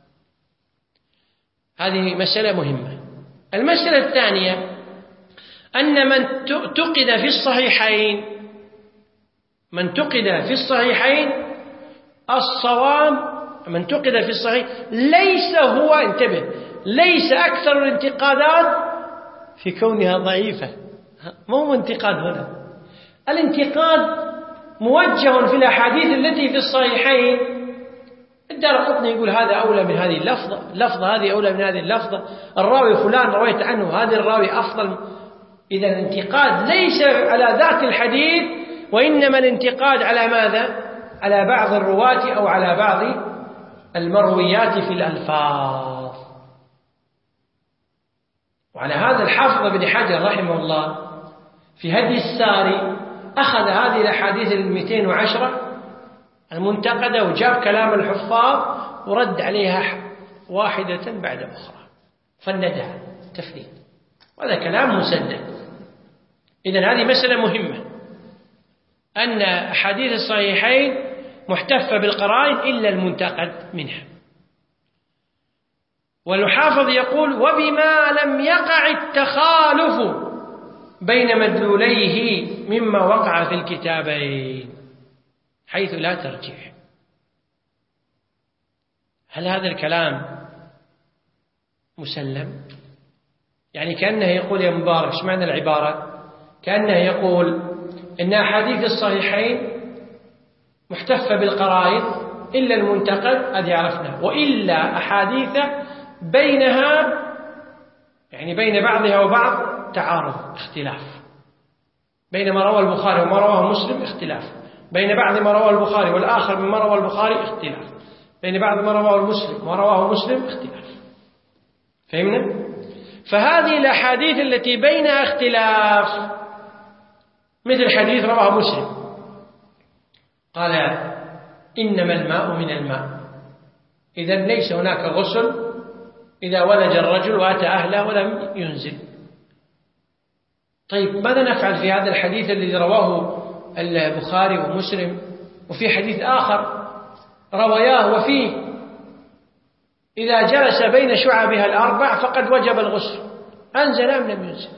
هذه مسألة مهمة. المسألة الثانية أن من تقد في الصحيحين من تقد في الصحيحين الصواب من تقد في الصحيح ليس هو انتبه ليس أكثر الانتقادات في كونها ضعيفة. ما هو انتقاد هنا، الانتقاد موجه في الأحاديث التي في الصحيحين. الدارقطني يقول هذا أولى من هذه اللفظة، اللفظة هذه أولى من هذه اللفظة، الراوي فلان رويت عنه هذا الراوي أفضل. إذا الانتقاد ليس على ذات الحديث، وإنما الانتقاد على ماذا؟ على بعض الرواة أو على بعض المرويات في الألفاظ. وعلى هذا الحافظ ابن حجر رحمه الله في هدي الساري أخذ هذه الأحاديث المئتين وعشرة المنتقدة وجاب كلام الحفاظ ورد عليها واحدة بعد أخرى، فندها تفريد، وهذا كلام مسدد. إذن هذه مسألة مهمة، أن أحاديث الصحيحين محتفة بالقرائن إلا المنتقد منها. والحافظ يقول: وبما لم يقع التخالف بين مدلوليه مما وقع في الكتابين حيث لا ترجيح. هل هذا الكلام مسلم؟ يعني كأنه يقول يا مبارك، ايش معنى العبارة؟ كأنه يقول إن أحاديث الصحيحين محتفة بالقرائن إلا المنتقد، هذه عرفنا، وإلا أحاديث بينها يعني بين بعضها وبعض تعارض، اختلاف، بين ما روى البخاري وما رواه مسلم اختلاف، بين بعض ما رواه البخاري والآخر مما رواه البخاري اختلاف، بين بعض ما رواه المسلم وما رواه مسلم اختلاف. فهمنا؟ فهذه الأحاديث التي بينها اختلاف مثل حديث رواه مسلم قال: إنما الماء من الماء، إذن ليس هناك غسل إذا ولج الرجل وأتى أهله ولم ينزل. طيب ماذا نفعل في هذا الحديث الذي رواه البخاري ومسلم وفي حديث آخر رواياه وفيه إذا جلس بين شعبها الأربع فقد وجب الغسل، أنزل أم لم ينزل؟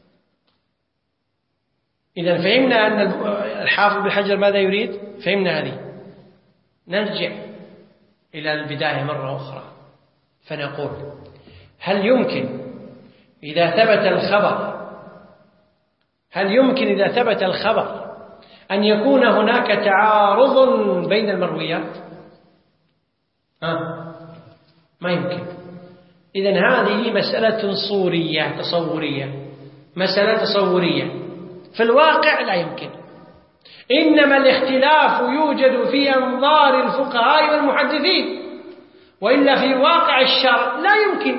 إذا فهمنا أن الحافظ بن حجر ماذا يريد؟ فهمنا هذه. نرجع إلى البداية مرة أخرى فنقول: هل يمكن إذا ثبت الخبر هل يمكن إذا ثبت الخبر أن يكون هناك تعارض بين المرويات؟ أه؟ ما يمكن. إذن هذه مسألة صورية تصورية، مسألة تصورية، في الواقع لا يمكن. إنما الاختلاف يوجد في أنظار الفقهاء والمحدثين، وإلا في واقع الشرع لا يمكن.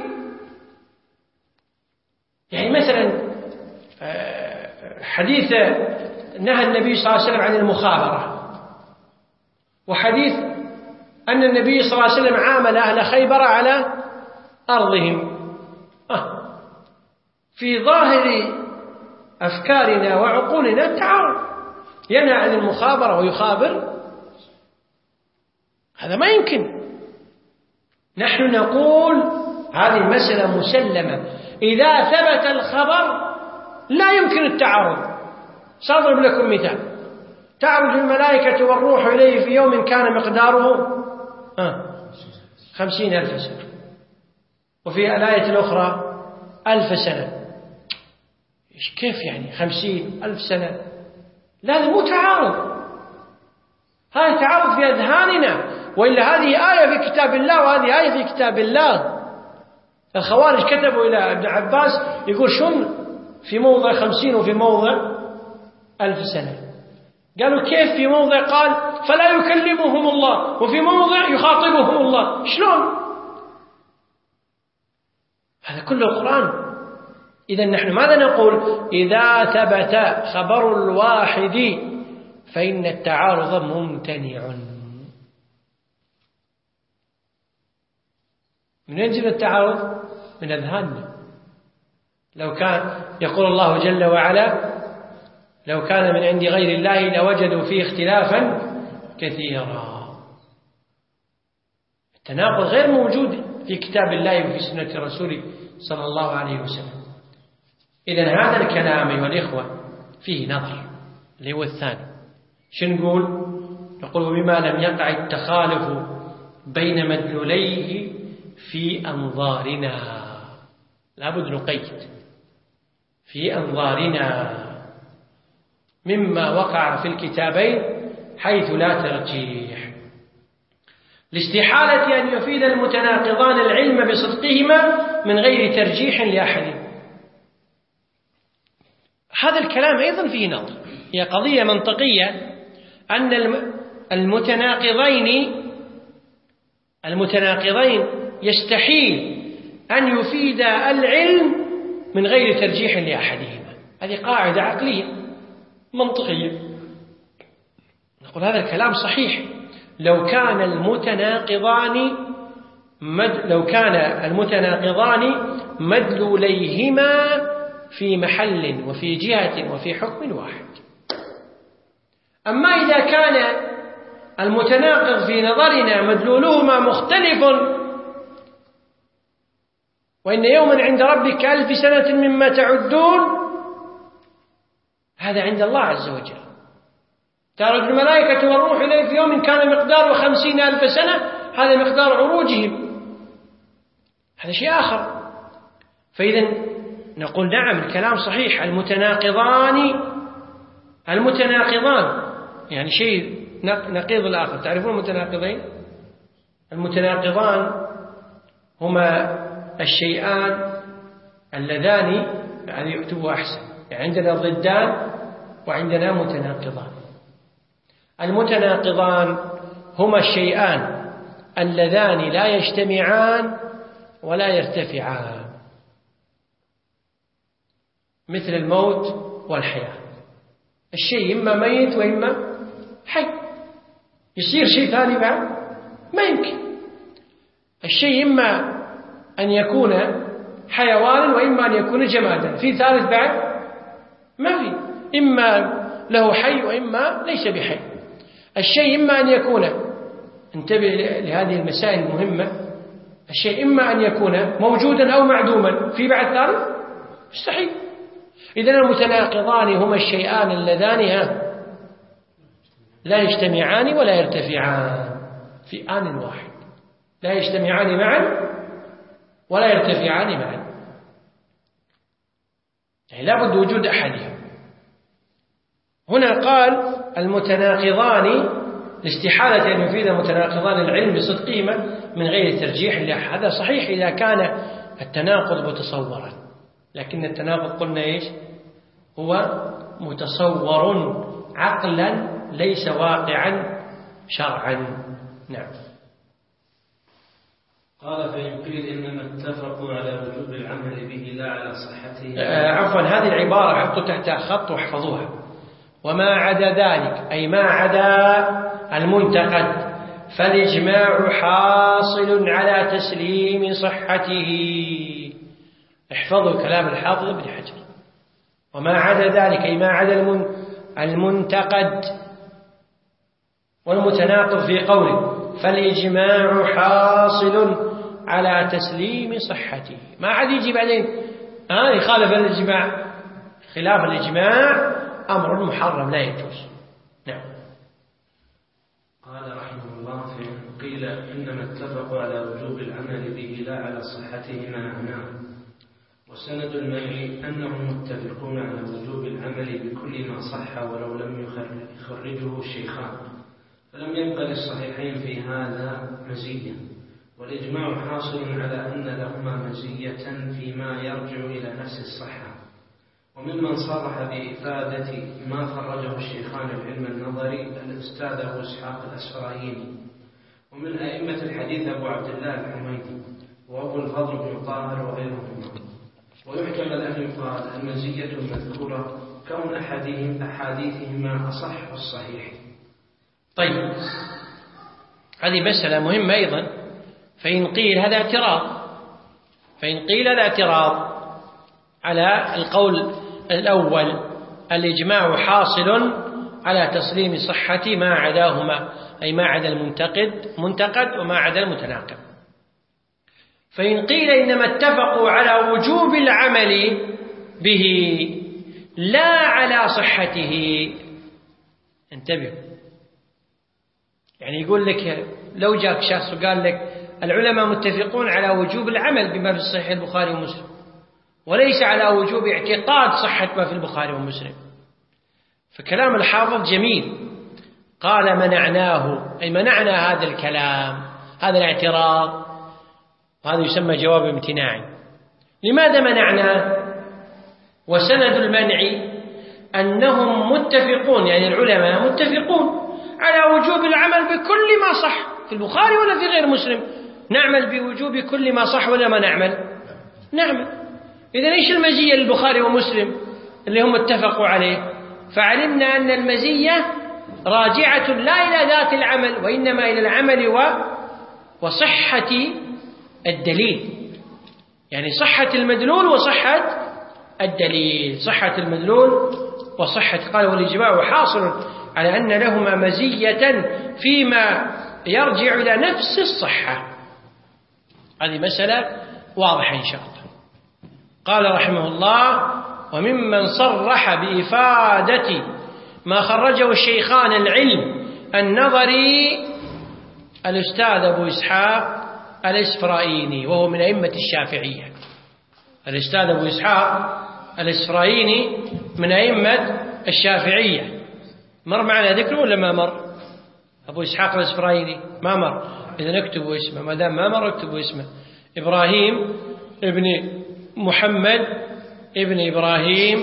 يعني مثلا حديث نهى النبي صلى الله عليه وسلم عن المخابرة، وحديث أن النبي صلى الله عليه وسلم عامل أهل خيبر على أرضهم. آه. في ظاهر أفكارنا وعقولنا تعارض، ينهى عن المخابرة ويخابر، هذا ما يمكن. نحن نقول هذه المسألة مسلمة، إذا ثبت الخبر لا يمكن التعارض. سأضرب لكم مثال: تعرج الملائكة والروح إليه في يوم كان مقداره خمسين ألف سنة، وفي الآية الأخرى ألف سنة. كيف يعني خمسين ألف سنة؟ لا، هذا مو تعارض، هذا تعارض في أذهاننا، وإلا هذه آية في كتاب الله وهذه آية في كتاب الله. الخوارج كتبوا إلى ابن عباس يقول شن في موضع خمسين وفي موضع ألف سنة. قالوا كيف في موضع قال فلا يكلمهم الله وفي موضع يخاطبهم الله؟ شلون؟ هذا كله القرآن. إذن نحن ماذا نقول؟ إذا ثبت خبر الواحد فإن التعارض ممتنع. من ينزل التعارض؟ من أذهاننا. لو كان يقول الله جل وعلا: لو كان من عند غير الله لوجدوا فيه اختلافا كثيرا. التناقض غير موجود في كتاب الله وفي سنة رسوله صلى الله عليه وسلم. إذن هذا الكلام أيها الإخوة فيه نظر، اللي هو الثاني. شو نقول؟ نقول: بما لم يقع التخالف بين مدلوليه في أنظارنا. لابد نقيد في أنظارنا مما وقع في الكتابين حيث لا ترجيح، لاستحالة أن يفيد المتناقضان العلم بصدقهما من غير ترجيح لأحد. هذا الكلام أيضا فيه نظر، هي قضية منطقية، أن المتناقضين المتناقضين يستحيل أن يفيد العلم من غير ترجيح لأحدهما. هذه قاعدة عقلية منطقية. نقول هذا الكلام صحيح لو كان المتناقضان مد لو كان المتناقضان مدلوليهما في محل وفي جهة وفي حكم واحد. أما إذا كان المتناقض في نظرنا مدلولهما مختلف، وإن يوما عند ربك ألف سنة مما تعدون، هذا عند الله عز وجل. تعرج الملائكة والروح إليه في يوم كان مقداره خمسين ألف سنة، هذا مقدار عروجهم، هذا شيء آخر. فإذا نقول نعم الكلام صحيح، المتناقضان المتناقضان يعني شيء نقيض الآخر. تعرفون المتناقضين؟ المتناقضان هما الشيئان اللذان، يعني يكتبوا أحسن، يعني عندنا ضدان وعندنا متناقضان. المتناقضان هما الشيئان اللذان لا يجتمعان ولا يرتفعان، مثل الموت والحياة. الشيء إما ميت وإما حي، يصير شيء ثاني بعد؟ ما يمكن. الشيء إما أن يكون حيوانا وإما أن يكون جمادا، في ثالث بعد؟ ما في. إما له حي وإما ليس بحي. الشيء إما أن يكون، انتبه لهذه المسائل المهمة، الشيء إما أن يكون موجودا أو معدوما، في بعد ثالث؟ مستحيل. إذن المتناقضان هما الشيئان اللذان لا يجتمعان ولا يرتفعان في آن واحد، لا يجتمعان معا ولا يرتفعان معا، يعني لا بد وجود أحدهم. هنا قال المتناقضان لاستحالة أن يفيد متناقضان العلم بصدقهما من غير ترجيح له. هذا صحيح إذا كان التناقض متصورا، لكن التناقض قلنا إيش هو متصور عقلا ليس واقعا شرعا. نعم. قال فإن قيل إنما اتفقوا على وجوب العمل به لا على صحته. آه عفوا، هذه العبارة حطوا تحتها خط واحفظوها. وما عدا ذلك أي ما عدا المنتقد فالإجماع حاصل على تسليم صحته. احفظوا كلام الحافظ ابن حجر. وما عدا ذلك أي ما عدا المنتقد والمتناقض في قوله فالإجماع حاصل على تسليم صحته. ما عاد يجي بعدين آه يخالف الإجماع. خلاف الإجماع أمر محرم لا يجوز. نعم. قال رحمه الله فإن قيل إنما اتفقوا على وجوب العمل به لا على صحته ما معناه، وسند المنع أنهم متفقون على وجوب العمل بكل ما صح ولو لم يخرجه الشيخان، فلم يبق للصحيحين في هذا مزية، والإجماع حاصل على أن لهما مزية فيما يرجع إلى نفس الصحة. وممن صرح بإفادة ما خرجه الشيخان العلم النظري الأستاذ أبو إسحاق الأسفرايني، ومن أئمة الحديث أبو عبد الله الحميدي وأبو الفضل بن طاهر وغيرهما. ويحتمل أن يقال المزية المذكورة كون أحدهم أحاديثهما أصح الصحيح. طيب، هذه مسألة مهمة أيضا. فإن قيل هذا اعتراض فإن قيل هذا اعتراض على القول الأول الإجماع حاصل على تسليم صحة ما عداهما، أي ما عدا المنتقد منتقد وما عدا المتناقض. فإن قيل إنما اتفقوا على وجوب العمل به لا على صحته، انتبهوا، يعني يقول لك لو جاك شخص وقال لك العلماء متفقون على وجوب العمل بما في صحيح البخاري ومسلم وليس على وجوب اعتقاد صحة ما في البخاري ومسلم، فكلام الحافظ جميل. قال منعناه، أي منعنا هذا الكلام، هذا الاعتراض، وهذا يسمى جواب امتناعي. لماذا منعناه؟ وسند المنع أنهم متفقون، يعني العلماء متفقون على وجوب العمل بكل ما صح في البخاري ولا في غير مسلم. نعمل بوجوب كل ما صح ولا ما نعمل؟ نعمل. إذن إيش المزية للبخاري ومسلم اللي هم اتفقوا عليه؟ فعلمنا أن المزية راجعة لا إلى ذات العمل وإنما إلى العمل و... وصحة الدليل، يعني صحة المدلول وصحة الدليل، صحة المدلول وصحة. قال والإجماع حاصل على أن لهما مزية فيما يرجع إلى نفس الصحة. هذه مسألة واضحة إن شاء الله. قال رحمه الله وممن صرح بإفادة ما خرجه الشيخان العلم النظري الأستاذ أبو إسحاق الإسفرايني، وهو من أئمة الشافعية. الأستاذ أبو إسحاق الإسفرايني من أئمة الشافعية. مر معنا ذكره ولا ما مر؟ أبو إسحاق الإسفرايني ما مر، إذن اكتبوا اسمه، ما دام ما مر اكتبوا اسمه. إبراهيم ابن محمد ابن إبراهيم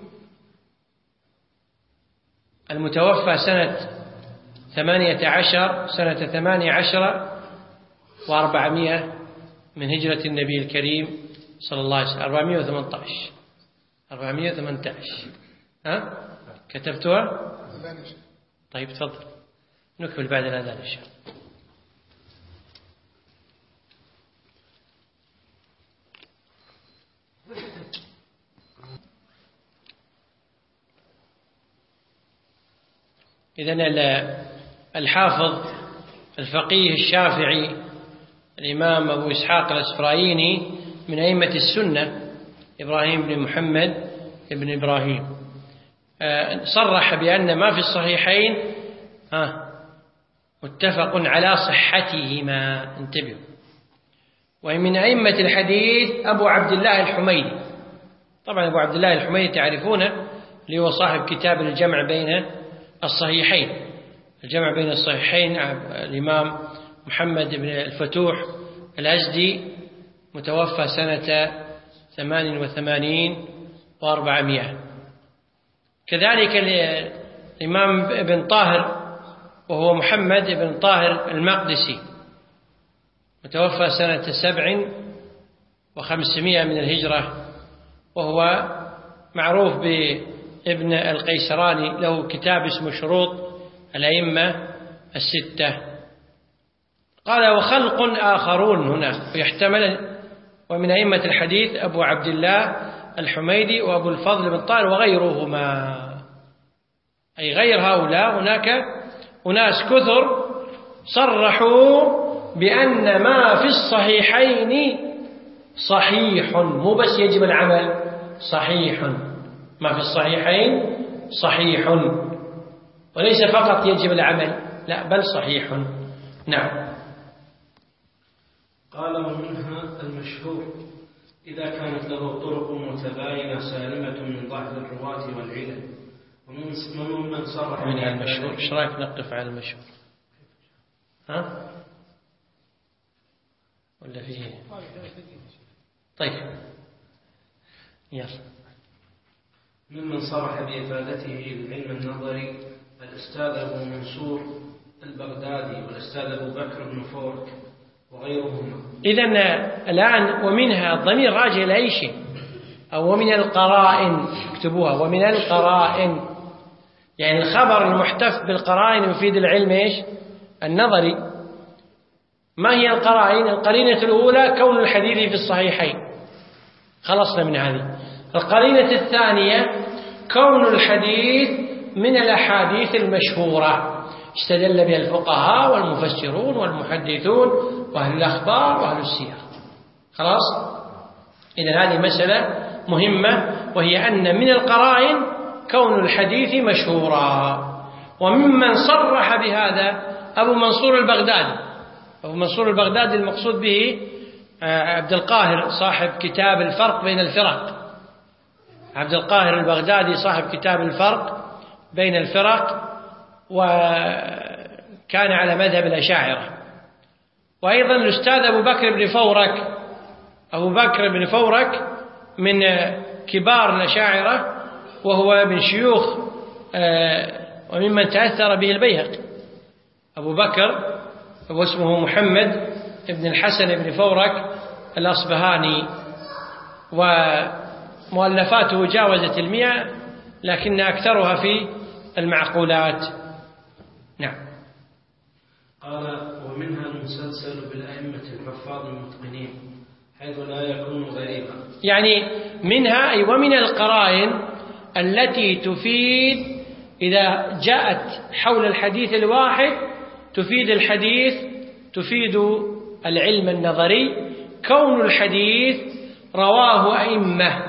المتوفى سنة ثمانية عشر سنة ثمانية عشر وأربعمائة من هجرة النبي الكريم صلى الله عليه وسلم. أربعمائة وثمانية عشر أربعمائة وثمانية عشر ها كتبتها؟ طيب تفضل نكمل بعد الأذان إن شاء الله. إذن الحافظ الفقيه الشافعي الإمام أبو إسحاق الإسفرايني من أئمة السنة إبراهيم بن محمد بن إبراهيم صرح بأن ما في الصحيحين متفق على صحتهما، انتبهوا. ومن أئمة الحديث أبو عبد الله الحميدي. طبعا أبو عبد الله الحميدي تعرفونه، اللي هو صاحب كتاب الجمع بين الصحيحين، الجمع بين الصحيحين الإمام محمد بن الفتوح الأزدي متوفى سنة ثمان وثمانين وأربعمائة. كذلك الإمام ابن طاهر وهو محمد بن طاهر المقدسي متوفى سنة سبع وخمسمائة من الهجرة، وهو معروف بابن القيسراني، له كتاب اسمه شروط الأئمة الستة. قال وخلق آخرون هنا ويحتمل، ومن أئمة الحديث أبو عبد الله الحميدي وأبو الفضل بن طاهر وغيرهما، أي غير هؤلاء. هناك أناس كثر صرحوا بأن ما في الصحيحين صحيح، مو بس يجب العمل، صحيح، ما في الصحيحين صحيح، وليس فقط يجب العمل، لا بل صحيح. نعم. قال ومنها المشهور إذا كانت له طرق متباينة سالمة من ضعف الرواة والعلل، ومن من صرح منها المشهور. ايش رايك نقف على المشهور؟ ها؟ ولا فيه؟ طيب يلا. ممن صرح بإفادته العلم النظري الأستاذ أبو منصور البغدادي والأستاذ أبو بكر بن فورك وغيرهما. إذن الآن ومنها الضمير راجع إلى أي شيء، أو ومن القرائن، اكتبوها، ومن القرائن، يعني الخبر المحتف بالقرائن يفيد العلم إيش؟ النظري. ما هي القرائن؟ القرينة الأولى كون الحديث في الصحيحين، خلصنا من هذه. القرينة الثانية كون الحديث من الأحاديث المشهورة استدل بها الفقهاء والمفسرون والمحدثون وأهل الأخبار وأهل السير. خلاص؟ إذن هذه مسألة مهمة، وهي أن من القرائن كون الحديث مشهورا. وممن صرح بهذا أبو منصور البغدادي. أبو منصور البغدادي المقصود به عبد القاهر صاحب كتاب الفرق بين الفرق. عبد القاهر البغدادي صاحب كتاب الفرق بين الفرق، وكان على مذهب الأشاعرة. وأيضا الأستاذ أبو بكر بن فورك. أبو بكر بن فورك من كبار الأشاعرة، وهو من شيوخ وممن تأثر به البيهقي. أبو بكر واسمه محمد بن الحسن بن فورك الأصبهاني، ومؤلفاته جاوزت المئة، لكن أكثرها في المعقولات. نعم. قال ومنها المسلسل بالأئمة الحفاظ المتقنين حيث لا يكون غريبا، يعني منها أي ومن القرائن التي تفيد إذا جاءت حول الحديث الواحد تفيد الحديث، تفيد العلم النظري، كون الحديث رواه أئمة،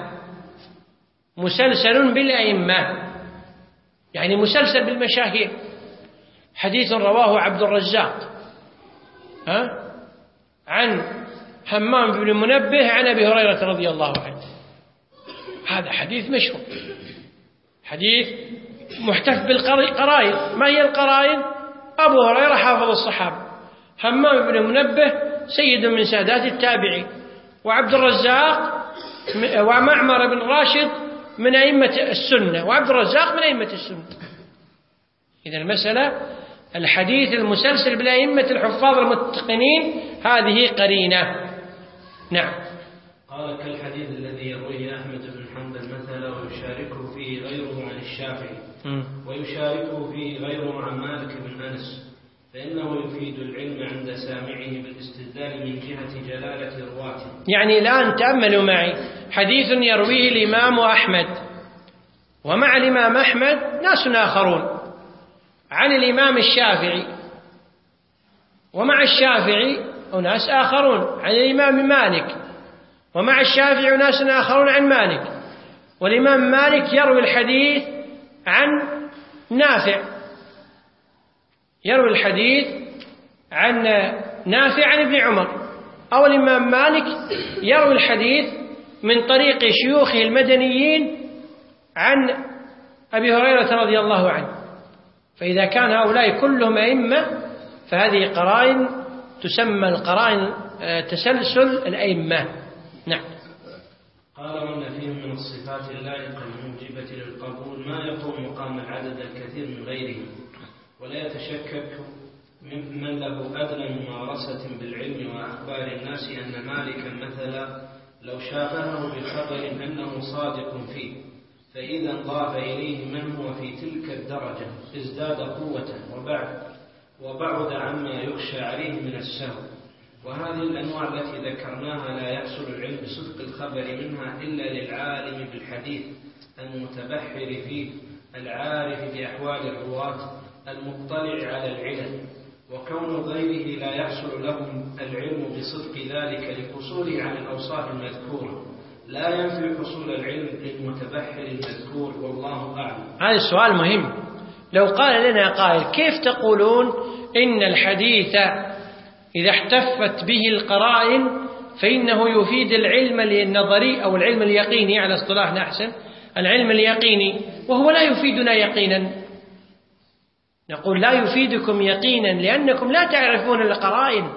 مسلسل بالأئمة، يعني مسلسل بالمشاهير. حديث رواه عبد الرزاق ها عن همام بن منبه عن أبي هريرة رضي الله عنه، هذا حديث مشهور، حديث محتف بالقرائن. ما هي القرائن؟ أبو هريرة حافظ الصحابة، همام بن منبه سيد من سادات التابعين، وعبد الرزاق ومعمر بن راشد من أئمة السنة، وعبد الرزاق من أئمة السنة. إذا المسألة الحديث المسلسل بالأئمة الحفاظ المتقنين هذه قرينة. نعم. قال كالحديث الذي يرويه أحمد بن حنبل مثلا ويشاركه فيه غيره عن الشافعي م. ويشاركه فيه غيره عن مالك بن أنس، فإنه يفيد العلم عند سامعه بالاستدلال من جهة جلالة رواته. يعني الآن تأملوا معي، حديث يرويه الإمام أحمد، ومع الإمام أحمد ناس آخرون، عن الإمام الشافعي، ومع الشافعي أناس آخرون، عن الإمام مالك، ومع الشافعي ناس آخرون عن مالك، والإمام مالك يروي الحديث عن نافع، يروي الحديث عن نافع عن ابن عمر، أو الإمام مالك يروي الحديث من طريق شيوخه المدنيين عن أبي هريرة رضي الله عنه. فإذا كان هؤلاء كلهم أئمة فهذه قرائن تسمى القرائن تسلسل الأئمة. نعم. قال وأن فيه من الصفات اللائقة الموجبة للقبول ما يقوم مقام العدد الكثير من غيره، ولا يتشكك من له أدنى ممارسة بالعلم وأخبار الناس أن مالكا مثلا لو شافهه بخبر أنه صادق فيه، فإذا ضاف إليه من هو في تلك الدرجة ازداد قوة وبعد وبعد عما يخشى عليه من السهو. وهذه الأنواع التي ذكرناها لا يحصل العلم بصدق الخبر منها إلا للعالم بالحديث المتبحر فيه العارف بأحوال الرواة المطلع على العلل، وكون غيره لا يحصل لهم العلم بصدق ذلك لحصوله عن الأوصاف المذكورة لا ينفي حصول العلم للمتبحر المذكور، والله أعلم. هذا السؤال مهم. لو قال لنا قائل كيف تقولون إن الحديث إذا احتفت به القرائن فإنه يفيد العلم النظري أو العلم اليقيني، على اصطلاحنا أحسن العلم اليقيني، وهو لا يفيدنا يقينا. نقول لا يفيدكم يقينا لأنكم لا تعرفون القرائن،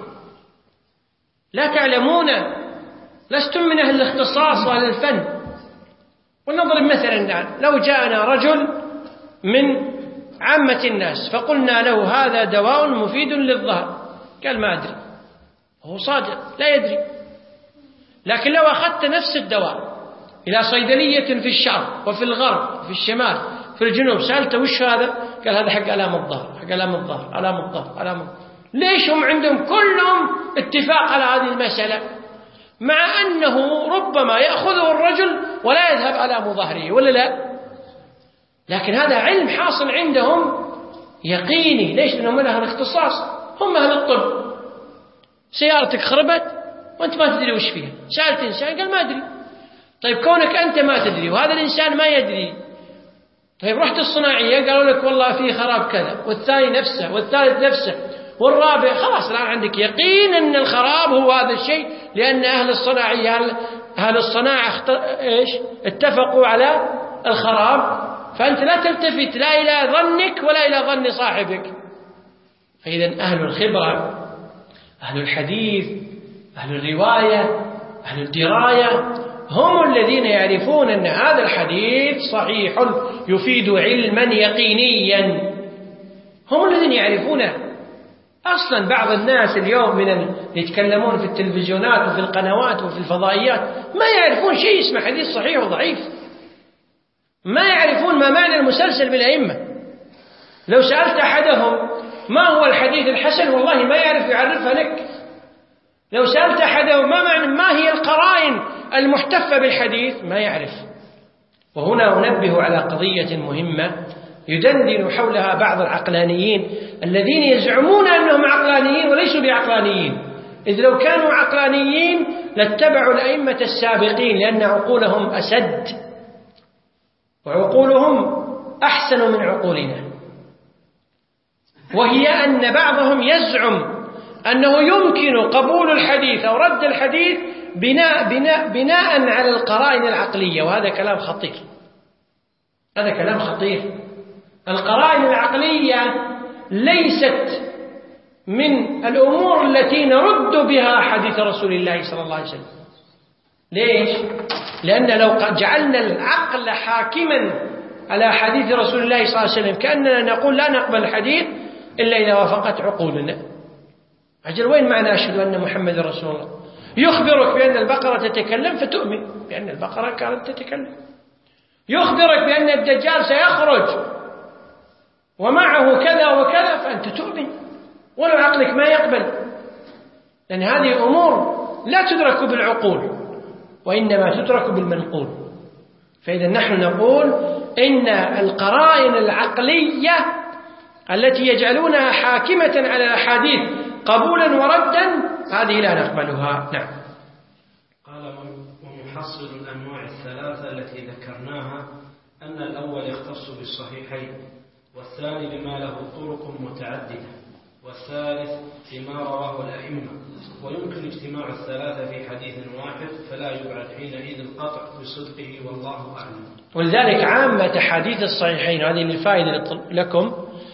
لا تعلمون، لستم من أهل الاختصاص وأهل الفن. ونضرب مثلا لو جاءنا رجل من عامة الناس فقلنا له هذا دواء مفيد للظهر، قال ما أدري، هو صادق لا يدري. لكن لو أخذت نفس الدواء إلى صيدلية في الشرق وفي الغرب في الشمال في الجنوب سألته وش هذا، قال هذا حق ألام الظهر، حق ألام الظهر، ألام الظهر، ألام الظهر. ليش هم عندهم كلهم اتفاق على هذه المسألة، مع أنه ربما يأخذه الرجل ولا يذهب ألام ظهره ولا لا؟ لكن هذا علم حاصل عندهم يقيني. ليش؟ لأنهم من أهل الاختصاص، هم أهل الطب. سيارتك خربت وأنت ما تدري وش فيها، سألت إنسان قال ما أدري. طيب كونك أنت ما تدري وهذا الإنسان ما يدري، طيب رحت الصناعية قالوا لك والله فيه خراب كذا، والثاني نفسه، والثالث نفسه، والرابع، خلاص الآن عندك يقين أن الخراب هو هذا الشيء، لأن أهل الصناعية أهل الصناعة إيش اتفقوا على الخراب، فأنت لا تلتفت لا إلى ظنك ولا إلى ظن صاحبك. فإذا أهل الخبرة، أهل الحديث، أهل الرواية، أهل الدراية هم الذين يعرفون أن هذا الحديث صحيح يفيد علما يقينيا، هم الذين يعرفونه. أصلا بعض الناس اليوم من اللي يتكلمون في التلفزيونات وفي القنوات وفي الفضائيات ما يعرفون شيء اسمه حديث صحيح وضعيف، ما يعرفون ما معنى المسلسل بالأئمة. لو سألت أحدهم ما هو الحديث الحسن والله ما يعرف يعرفها لك. لو سألت أحدهم ما معنى ما هي القرائن المحتفة بالحديث ما يعرف. وهنا أنبه على قضية مهمة يدندن حولها بعض العقلانيين الذين يزعمون أنهم عقلانيين وليسوا بعقلانيين، إذ لو كانوا عقلانيين لاتبعوا الأئمة السابقين لأن عقولهم أسد وعقولهم أحسن من عقولنا. وهي أن بعضهم يزعم أنه يمكن قبول الحديث أو رد الحديث بناء, بناء, بناء على القرائن العقلية، وهذا كلام خطير. هذا كلام خطير. القرائن العقلية ليست من الأمور التي نرد بها حديث رسول الله صلى الله عليه وسلم. ليش؟ لأن لو جعلنا العقل حاكما على حديث رسول الله صلى الله عليه وسلم كأننا نقول لا نقبل الحديث إلا إذا وافقت عقولنا. أجل وين معنى أشهد أن محمد رسول الله؟ يخبرك بأن البقرة تتكلم فتؤمن بأن البقرة كانت تتكلم، يخبرك بأن الدجال سيخرج ومعه كذا وكذا فأنت تؤمن ولو عقلك ما يقبل، لأن هذه أمور لا تدرك بالعقول وإنما تدرك بالمنقول. فإذا نحن نقول إن القرائن العقلية التي يجعلونها حاكمة على الأحاديث قبولا وردا هذه لا نقبلها. نعم. قال ومحصل الأنواع الثلاثة التي ذكرناها أن الأول يختص بالصحيحين، والثاني بما له طرق متعددة، والثالث بما رواه الأئمة، ويمكن اجتماع الثلاثة في حديث واحد فلا يبعد حينئذ القطع بصدقه والله أعلم. ولذلك عامة حديث الصحيحين، هذه الفائدة لكم،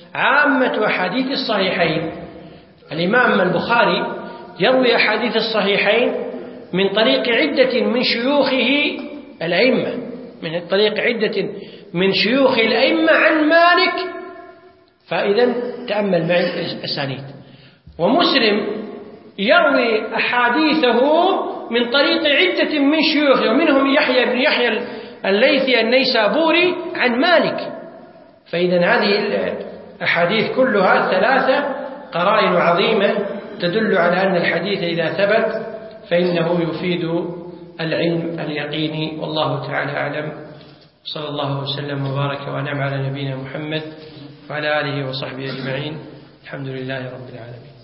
عامة أحاديث الصحيحين. الإمام البخاري يروي أحاديث الصحيحين من طريق عدة من شيوخه الأئمة، من طريق عدة من شيوخ الأئمة عن مالك. فإذا تأمل معي الأسانيد. ومسلم يروي أحاديثه من طريق عدة من شيوخه، ومنهم يحيى بن يحيى الليثي النيسابوري عن مالك. فإذا هذه الأحاديث كلها ثلاثة قرائن عظيمة تدل على أن الحديث إذا ثبت فإنه يفيد العلم اليقيني. والله تعالى أعلم. صلى الله وسلم وبارك وأنعم على نبينا محمد وعلى آله وصحبه أجمعين. الحمد لله رب العالمين.